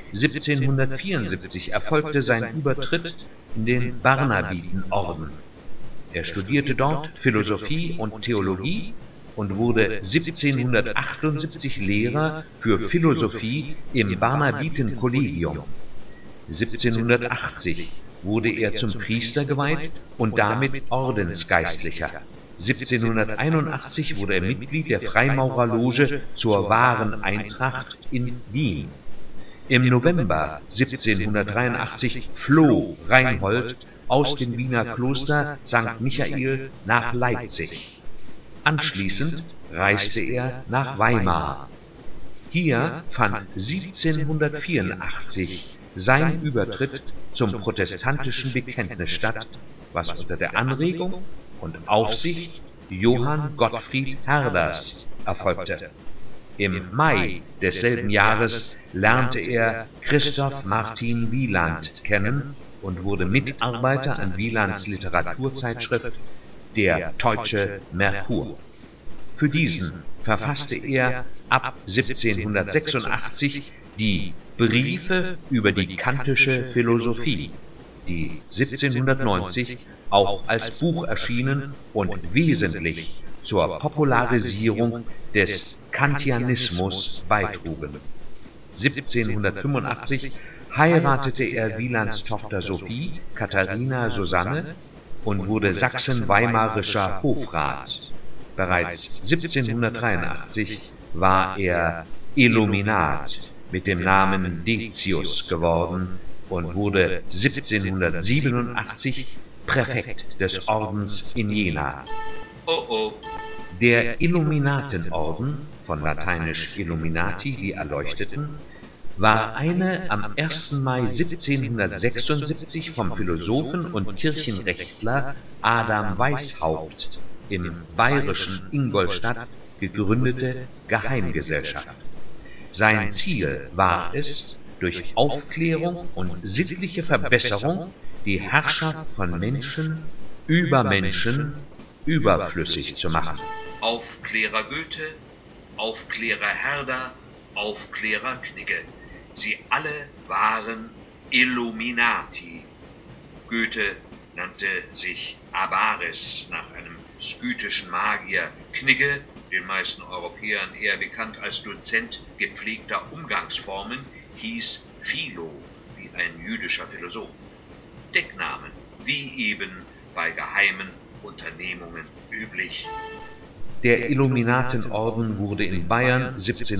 [SPEAKER 1] 1774 erfolgte sein Übertritt in den Barnabitenorden. Er studierte dort Philosophie und Theologie und wurde 1778 Lehrer für Philosophie im Barnabitenkollegium. 1780 wurde er zum Priester geweiht und damit Ordensgeistlicher. 1781 wurde er Mitglied der Freimaurerloge zur wahren Eintracht in Wien. Im November 1783 floh Reinhold aus dem Wiener Kloster St. Michael nach Leipzig. Anschließend reiste er nach Weimar. Hier fand 1784 sein Übertritt zum protestantischen Bekenntnis statt, was unter der Anregung und Aufsicht Johann Gottfried Herders erfolgte. Im Mai desselben Jahres lernte er Christoph Martin Wieland kennen und wurde Mitarbeiter an Wielands Literaturzeitschrift Der Deutsche Merkur. Für diesen verfasste er ab 1786 die Briefe über die kantische Philosophie, die 1790 auch als Buch erschienen und wesentlich zur Popularisierung des Kantianismus beitrugen. 1785 heiratete er Wielands Tochter Sophie, Katharina Susanne, und wurde sachsen-weimarischer Hofrat. Bereits 1783 war er Illuminat mit dem Namen Decius geworden und wurde 1787 Präfekt des Ordens in Jena. Der Illuminatenorden, von lateinisch Illuminati, die Erleuchteten, war eine am 1. Mai 1776 vom Philosophen und Kirchenrechtler Adam Weishaupt im bayerischen Ingolstadt gegründete Geheimgesellschaft. Sein Ziel war es, durch Aufklärung und sittliche Verbesserung die Herrschaft von Menschen über Menschen überflüssig zu machen.
[SPEAKER 2] Aufklärer Goethe, Aufklärer Herder, Aufklärer Knigge. Sie alle waren Illuminati. Goethe nannte sich Avaris nach einem skythischen Magier. Knigge, den meisten Europäern eher bekannt als Dozent gepflegter Umgangsformen, hieß Philo, wie ein jüdischer Philosoph. Decknamen, wie eben bei geheimen Unternehmungen üblich.
[SPEAKER 1] Der Illuminatenorden wurde in Bayern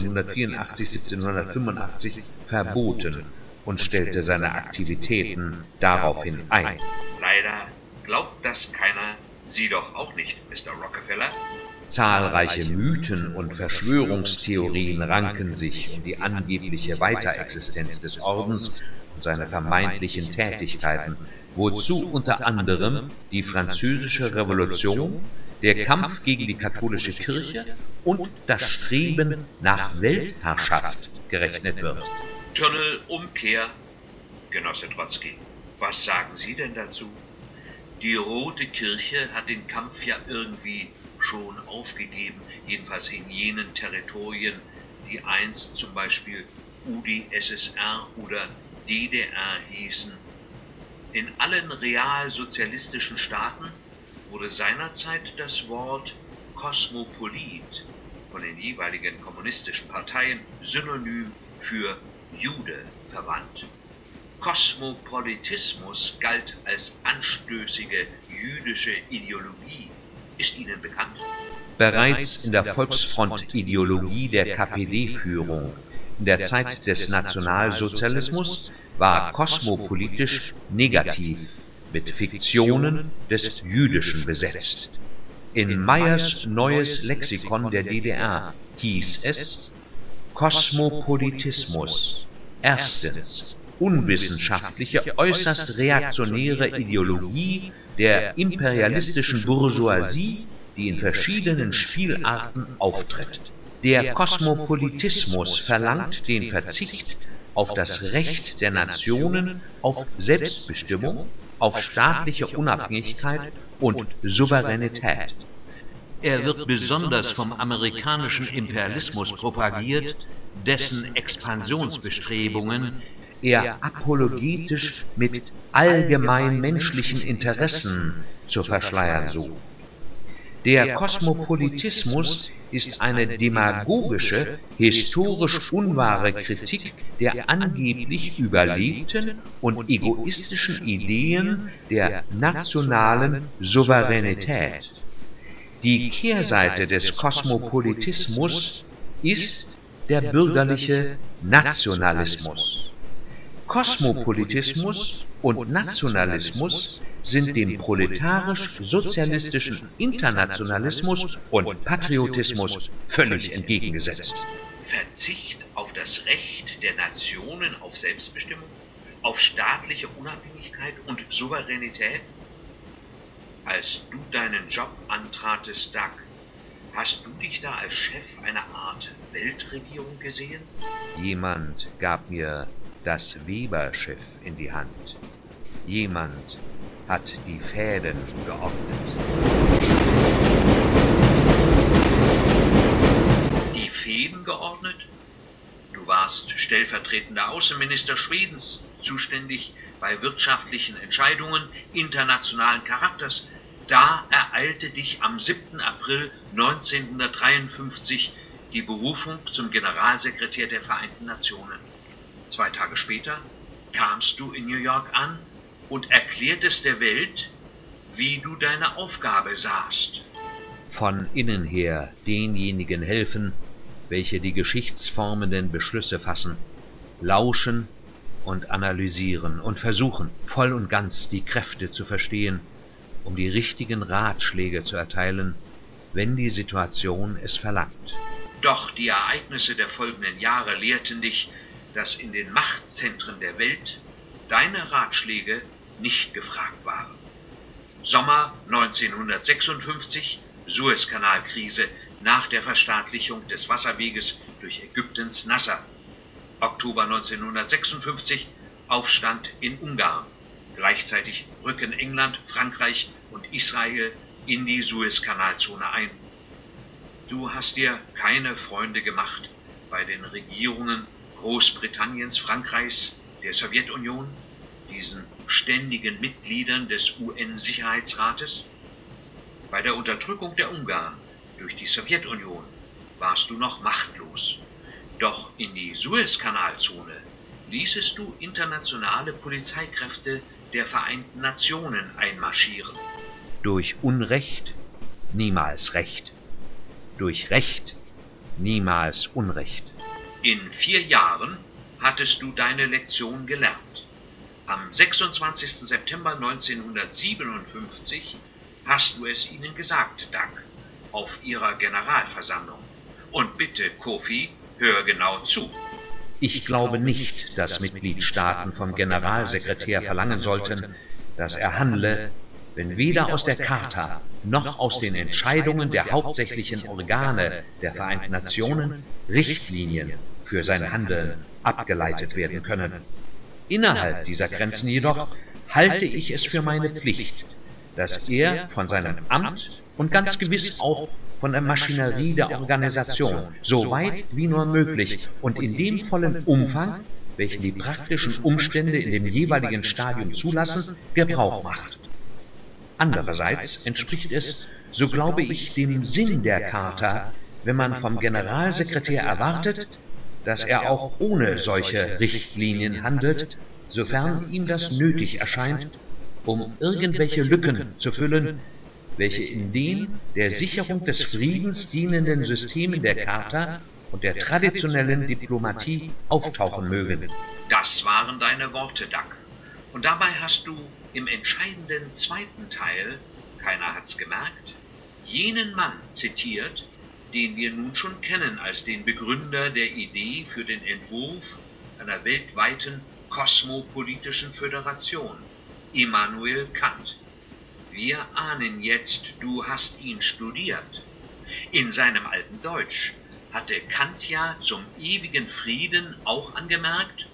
[SPEAKER 1] 1784/1785 verboten und stellte seine Aktivitäten daraufhin ein.
[SPEAKER 2] Leider glaubt das keiner, Sie doch auch nicht, Mr. Rockefeller.
[SPEAKER 1] Zahlreiche Mythen und Verschwörungstheorien ranken sich um die angebliche Weiterexistenz des Ordens und seine vermeintlichen Tätigkeiten, wozu unter anderem die Französische Revolution, der Kampf gegen die katholische Kirche und das Streben nach Weltherrschaft gerechnet wird.
[SPEAKER 2] Tunnelumkehr, Genosse Trotzki, was sagen Sie denn dazu? Die Rote Kirche hat den Kampf ja irgendwie schon aufgegeben, jedenfalls in jenen Territorien, die einst zum Beispiel UdSSR oder DDR hießen. In allen realsozialistischen Staaten wurde seinerzeit das Wort Kosmopolit von den jeweiligen kommunistischen Parteien synonym für Jude verwandt. Kosmopolitismus galt als anstößige jüdische Ideologie. Ist Ihnen bekannt?
[SPEAKER 1] Bereits in der Volksfront-Ideologie der KPD-Führung in der Zeit des Nationalsozialismus war kosmopolitisch negativ mit Fiktionen des Jüdischen besetzt. In Meyers Neues Lexikon der DDR hieß es: Kosmopolitismus. Erstens, unwissenschaftliche, äußerst reaktionäre Ideologie der imperialistischen Bourgeoisie, die in verschiedenen Spielarten auftritt. Der Kosmopolitismus verlangt den Verzicht auf das Recht der Nationen auf Selbstbestimmung, auf staatliche Unabhängigkeit und Souveränität. Er wird besonders vom amerikanischen Imperialismus propagiert, dessen Expansionsbestrebungen er apologetisch mit allgemein menschlichen Interessen zu verschleiern sucht. Der Kosmopolitismus ist eine demagogische, historisch unwahre Kritik der angeblich überlegten und egoistischen Ideen der nationalen Souveränität. Die Kehrseite des Kosmopolitismus ist der bürgerliche Nationalismus. Kosmopolitismus und Nationalismus sind dem proletarisch-sozialistischen Internationalismus und Patriotismus völlig entgegengesetzt.
[SPEAKER 2] Verzicht auf das Recht der Nationen auf Selbstbestimmung, auf staatliche Unabhängigkeit und Souveränität? Als du deinen Job antratest, Doug, hast du dich da als Chef einer Art Weltregierung gesehen?
[SPEAKER 1] Jemand gab mir das Weberschiff in die Hand. Jemand hat die Fäden geordnet.
[SPEAKER 2] Die Fäden geordnet? Du warst stellvertretender Außenminister Schwedens, zuständig bei wirtschaftlichen Entscheidungen internationalen Charakters. Da ereilte dich am 7. April 1953 die Berufung zum Generalsekretär der Vereinten Nationen. 2 Tage später kamst du in New York an und erklärtest der Welt, wie du deine Aufgabe sahst.
[SPEAKER 1] Von innen her denjenigen helfen, welche die geschichtsformenden Beschlüsse fassen, lauschen und analysieren und versuchen, voll und ganz die Kräfte zu verstehen, um die richtigen Ratschläge zu erteilen, wenn die Situation es verlangt.
[SPEAKER 2] Doch die Ereignisse der folgenden Jahre lehrten dich, dass in den Machtzentren der Welt deine Ratschläge nicht gefragt waren. Sommer 1956, Suezkanalkrise nach der Verstaatlichung des Wasserweges durch Ägyptens Nasser. Oktober 1956, Aufstand in Ungarn. Gleichzeitig rücken England, Frankreich und Israel in die Suezkanalzone ein. Du hast dir keine Freunde gemacht bei den Regierungen Großbritanniens, Frankreichs, der Sowjetunion, diesen ständigen Mitgliedern des UN-Sicherheitsrates. Bei der Unterdrückung der Ungarn durch die Sowjetunion warst du noch machtlos. Doch in die Suezkanalzone ließest du internationale Polizeikräfte der Vereinten Nationen einmarschieren.
[SPEAKER 1] Durch Unrecht niemals Recht. Durch Recht niemals Unrecht.
[SPEAKER 2] In 4 Jahren hattest du deine Lektion gelernt. Am 26. September 1957 hast du es ihnen gesagt, Doug, auf ihrer Generalversammlung. Und bitte, Kofi, hör genau zu.
[SPEAKER 1] Ich glaube nicht, dass Mitgliedstaaten vom Generalsekretär verlangen sollten, dass er handle, wenn weder aus der Charta noch aus den Entscheidungen der hauptsächlichen Organe der Vereinten Nationen Richtlinien für sein Handeln abgeleitet werden können. Innerhalb dieser Grenzen jedoch halte ich es für meine Pflicht, dass er von seinem Amt und ganz gewiss auch von der Maschinerie der Organisation, so weit wie nur möglich und in dem vollen Umfang, welchen die praktischen Umstände in dem jeweiligen Stadium zulassen, Gebrauch macht. Andererseits entspricht es, so glaube ich, dem Sinn der Charta, wenn man vom Generalsekretär erwartet, dass er auch ohne solche Richtlinien handelt, sofern ihm das nötig erscheint, um irgendwelche Lücken zu füllen, welche in den der Sicherung des Friedens dienenden Systemen der Charta und der traditionellen Diplomatie auftauchen mögen.
[SPEAKER 2] Das waren deine Worte, Doug. Und dabei hast du im entscheidenden zweiten Teil, keiner hat's gemerkt, jenen Mann zitiert, den wir nun schon kennen als den Begründer der Idee für den Entwurf einer weltweiten kosmopolitischen Föderation, Immanuel Kant. Wir ahnen jetzt, du hast ihn studiert. In seinem alten Deutsch hatte Kant ja zum ewigen Frieden auch angemerkt,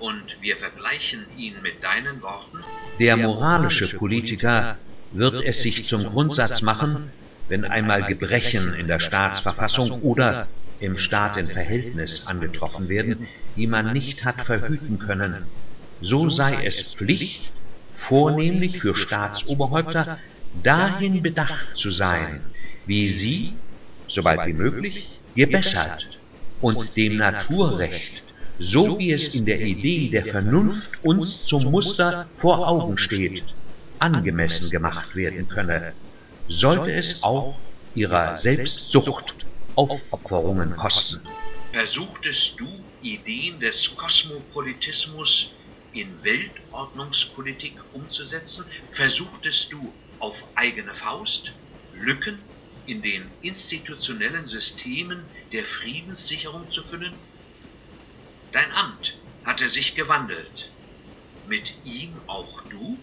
[SPEAKER 2] Und wir vergleichen ihn mit deinen Worten.
[SPEAKER 1] Der moralische Politiker wird es sich zum Grundsatz machen, wenn einmal Gebrechen in der Staatsverfassung oder im Staatenverhältnis angetroffen werden, die man nicht hat verhüten können, so sei es Pflicht, vornehmlich für Staatsoberhäupter, dahin bedacht zu sein, wie sie, sobald wie möglich, gebessert und dem Naturrecht, so wie es in der Idee der Vernunft uns zum Muster vor Augen steht, angemessen gemacht werden könne, sollte es auch ihrer Selbstsucht Aufopferungen kosten.
[SPEAKER 2] Versuchtest du, Ideen des Kosmopolitismus in Weltordnungspolitik umzusetzen? Versuchtest du, auf eigene Faust Lücken in den institutionellen Systemen der Friedenssicherung zu füllen? Dein Amt hatte sich gewandelt. Mit ihm auch du?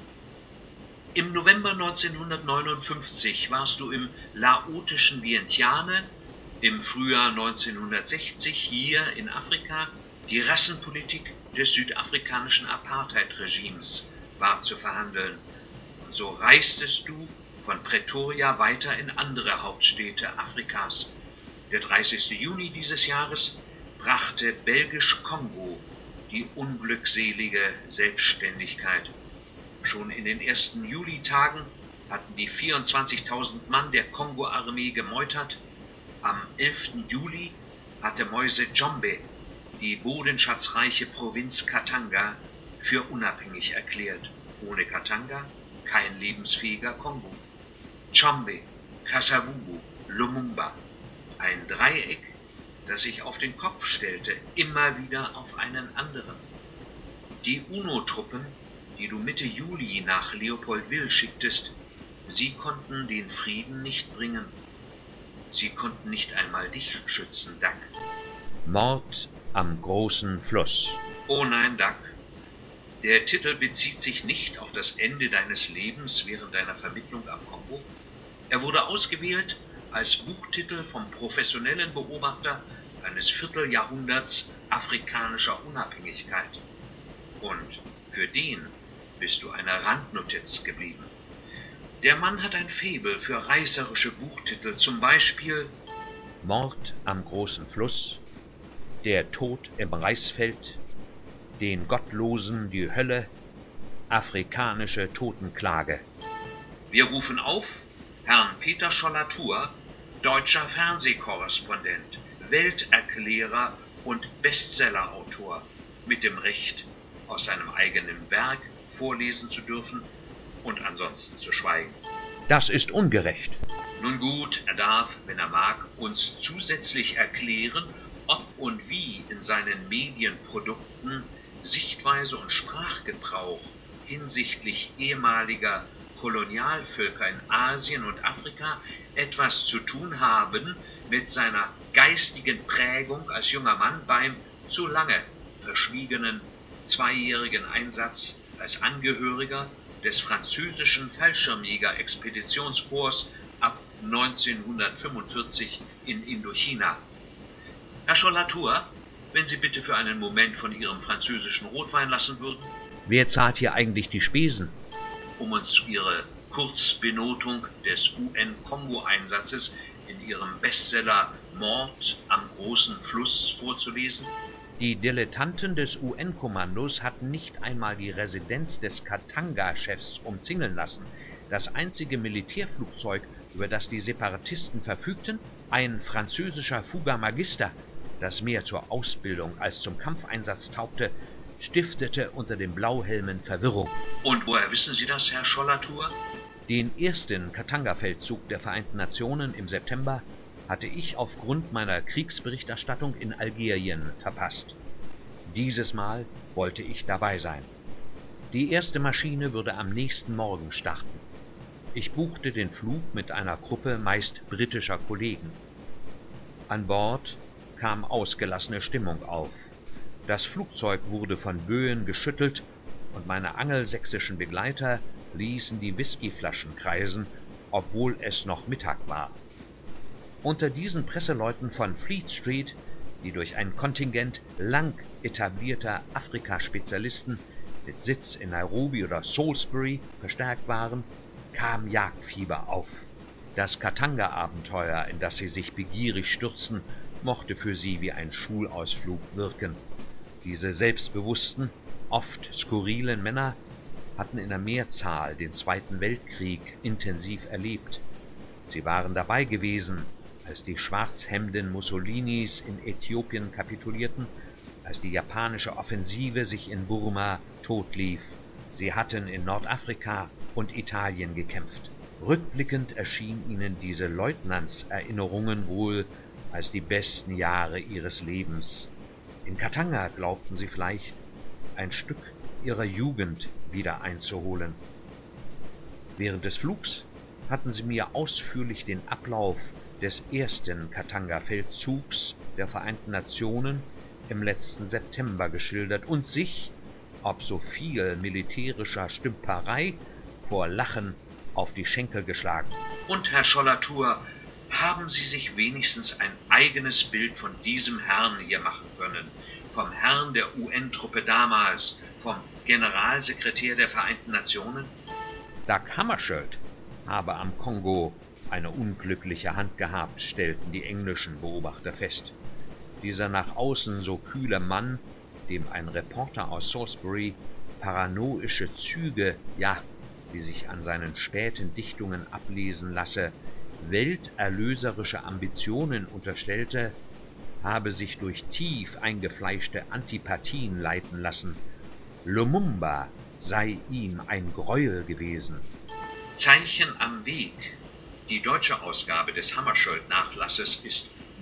[SPEAKER 2] Im November 1959 warst du im laotischen Vientiane, im Frühjahr 1960 hier in Afrika. Die Rassenpolitik des südafrikanischen Apartheid-Regimes war zu verhandeln. Und so reistest du von Pretoria weiter in andere Hauptstädte Afrikas. Der 30. Juni dieses Jahres brachte Belgisch-Kongo die unglückselige Selbstständigkeit. Schon in den ersten Julitagen hatten die 24.000 Mann der Kongo-Armee gemeutert. Am 11. Juli hatte Moise Tshombe die bodenschatzreiche Provinz Katanga für unabhängig erklärt. Ohne Katanga kein lebensfähiger Kongo. Tshombe, Kasavubu, Lumumba, ein Dreieck, das sich auf den Kopf stellte, immer wieder auf einen anderen. Die UNO-Truppen, die du Mitte Juli nach Leopoldville schicktest, sie konnten den Frieden nicht bringen. Sie konnten nicht einmal dich schützen, Duck.
[SPEAKER 1] Mord am großen Fluss.
[SPEAKER 2] Oh nein, Duck. Der Titel bezieht sich nicht auf das Ende deines Lebens während deiner Vermittlung am Kongo. Er wurde ausgewählt als Buchtitel vom professionellen Beobachter eines Vierteljahrhunderts afrikanischer Unabhängigkeit. Und für den bist du eine Randnotiz geblieben. Der Mann hat ein Faible für reißerische Buchtitel, zum Beispiel
[SPEAKER 1] Mord am großen Fluss, Der Tod im Reisfeld, Den Gottlosen die Hölle, Afrikanische Totenklage.
[SPEAKER 2] Wir rufen auf Herrn Peter Schollatur, deutscher Fernsehkorrespondent, Welterklärer und Bestsellerautor, mit dem Recht, aus seinem eigenen Werk vorlesen zu dürfen und ansonsten zu schweigen.
[SPEAKER 1] Das ist ungerecht.
[SPEAKER 2] Nun gut, er darf, wenn er mag, uns zusätzlich erklären, ob und wie in seinen Medienprodukten Sichtweise und Sprachgebrauch hinsichtlich ehemaliger Kolonialvölker in Asien und Afrika etwas zu tun haben mit seiner geistigen Prägung als junger Mann beim zu lange verschwiegenen zweijährigen Einsatz als Angehöriger des französischen Fallschirmjäger-Expeditionskorps ab 1945 in Indochina. Herr Schollatur, wenn Sie bitte für einen Moment von Ihrem französischen Rotwein lassen würden.
[SPEAKER 1] Wer zahlt hier eigentlich die Spesen?
[SPEAKER 2] Um uns Ihre Kurzbenotung des UN-Kongo-Einsatzes in Ihrem Bestseller Mord am großen Fluss vorzulesen.
[SPEAKER 1] Die Dilettanten des UN-Kommandos hatten nicht einmal die Residenz des Katanga-Chefs umzingeln lassen. Das einzige Militärflugzeug, über das die Separatisten verfügten, ein französischer Fouga Magister, das mehr zur Ausbildung als zum Kampfeinsatz taugte, stiftete unter den Blauhelmen Verwirrung.
[SPEAKER 2] Und woher wissen Sie das, Herr Schollatur?
[SPEAKER 1] Den ersten Katanga-Feldzug der Vereinten Nationen im September hatte ich aufgrund meiner Kriegsberichterstattung in Algerien verpasst. Dieses Mal wollte ich dabei sein. Die erste Maschine würde am nächsten Morgen starten. Ich buchte den Flug mit einer Gruppe meist britischer Kollegen. An Bord kam ausgelassene Stimmung auf. Das Flugzeug wurde von Böen geschüttelt und meine angelsächsischen Begleiter ließen die Whiskyflaschen kreisen, obwohl es noch Mittag war. Unter diesen Presseleuten von Fleet Street die durch ein Kontingent lang etablierter Afrika-Spezialisten mit Sitz in Nairobi oder Salisbury verstärkt waren, kam Jagdfieber auf. Das Katanga-Abenteuer, in das sie sich begierig stürzten, mochte für sie wie ein Schulausflug wirken. Diese selbstbewussten, oft skurrilen Männer hatten in der Mehrzahl den Zweiten Weltkrieg intensiv erlebt. Sie waren dabei gewesen, als die Schwarzhemden Mussolinis in Äthiopien kapitulierten, als die japanische Offensive sich in Burma totlief. Sie hatten in Nordafrika und Italien gekämpft. Rückblickend erschienen ihnen diese Leutnantserinnerungen wohl als die besten Jahre ihres Lebens. In Katanga glaubten sie vielleicht, ein Stück ihrer Jugend wieder einzuholen. Während des Flugs hatten sie mir ausführlich den Ablauf des ersten Katanga-Feldzugs der Vereinten Nationen im letzten September geschildert und sich, ob so viel militärischer Stümperei, vor Lachen auf die Schenkel geschlagen.
[SPEAKER 2] Und, Herr Schollatur, haben Sie sich wenigstens ein eigenes Bild von diesem Herrn hier machen können? Vom Herrn der UN-Truppe damals, vom Generalsekretär der Vereinten Nationen?
[SPEAKER 1] Dag Hammarskjöld habe am Kongo eine unglückliche Hand gehabt, stellten die englischen Beobachter fest. Dieser nach außen so kühle Mann, dem ein Reporter aus Salisbury paranoische Züge, ja, die sich an seinen späten Dichtungen ablesen lasse, welterlöserische Ambitionen unterstellte, habe sich durch tief eingefleischte Antipathien leiten lassen. Lumumba sei ihm ein Greuel gewesen.
[SPEAKER 2] Zeichen am Weg. Die deutsche Ausgabe des Hammarskjöld-Nachlasses ist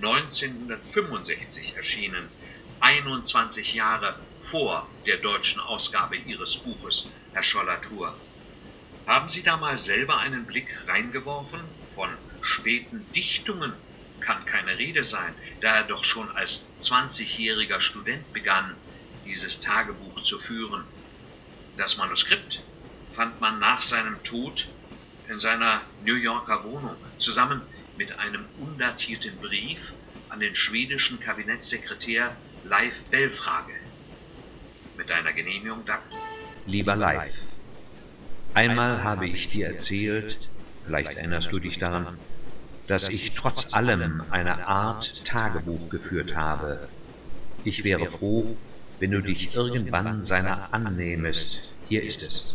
[SPEAKER 2] 1965 erschienen, 21 Jahre vor der deutschen Ausgabe Ihres Buches, Herr Schollatur. Haben Sie da mal selber einen Blick reingeworfen? Von späten Dichtungen kann keine Rede sein, da er doch schon als 20-jähriger Student begann, dieses Tagebuch zu führen. Das Manuskript fand man nach seinem Tod in seiner New Yorker Wohnung, zusammen mit einem undatierten Brief an den schwedischen Kabinettssekretär Leif Belfrage. Mit deiner Genehmigung, Dag?
[SPEAKER 1] Lieber Leif, einmal habe ich dir erzählt, vielleicht erinnerst du dich daran, dass ich trotz allem eine Art Tagebuch geführt habe. Ich wäre froh, wenn du dich irgendwann seiner annähmest. Hier ist es.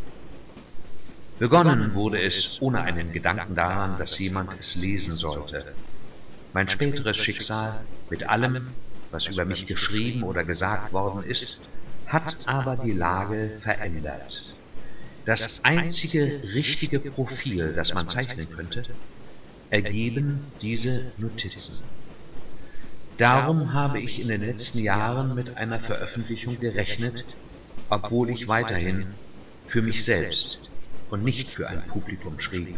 [SPEAKER 1] Begonnen wurde es ohne einen Gedanken daran, dass jemand es lesen sollte. Mein späteres Schicksal, mit allem, was über mich geschrieben oder gesagt worden ist, hat aber die Lage verändert. Das einzige richtige Profil, das man zeichnen könnte, ergeben diese Notizen. Darum habe ich in den letzten Jahren mit einer Veröffentlichung gerechnet, obwohl ich weiterhin für mich selbst und nicht für ein Publikum schrieb.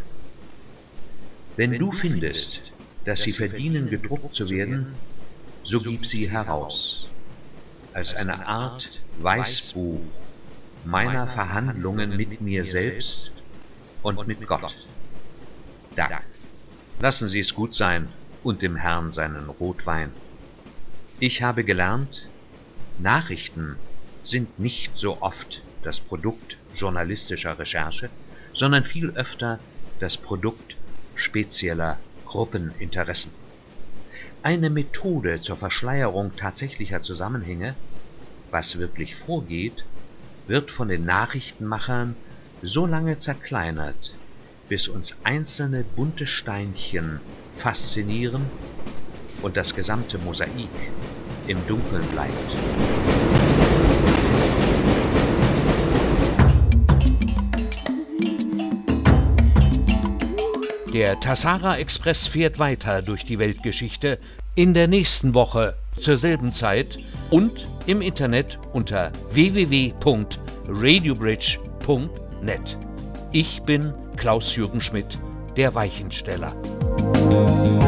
[SPEAKER 1] Wenn du findest, dass sie verdienen, gedruckt zu werden, so gib sie heraus, als eine Art Weißbuch meiner Verhandlungen mit mir selbst und mit Gott. Dag. Lassen Sie es gut sein und dem Herrn seinen Rotwein. Ich habe gelernt, Nachrichten sind nicht so oft das Produkt journalistischer Recherche, sondern viel öfter das Produkt spezieller Gruppeninteressen. Eine Methode zur Verschleierung tatsächlicher Zusammenhänge, was wirklich vorgeht, wird von den Nachrichtenmachern so lange zerkleinert, bis uns einzelne bunte Steinchen faszinieren und das gesamte Mosaik im Dunkeln bleibt. Der Tassara Express fährt weiter durch die Weltgeschichte in der nächsten Woche zur selben Zeit und im Internet unter www.radiobridge.net. Ich bin Klaus-Jürgen Schmidt, der Weichensteller.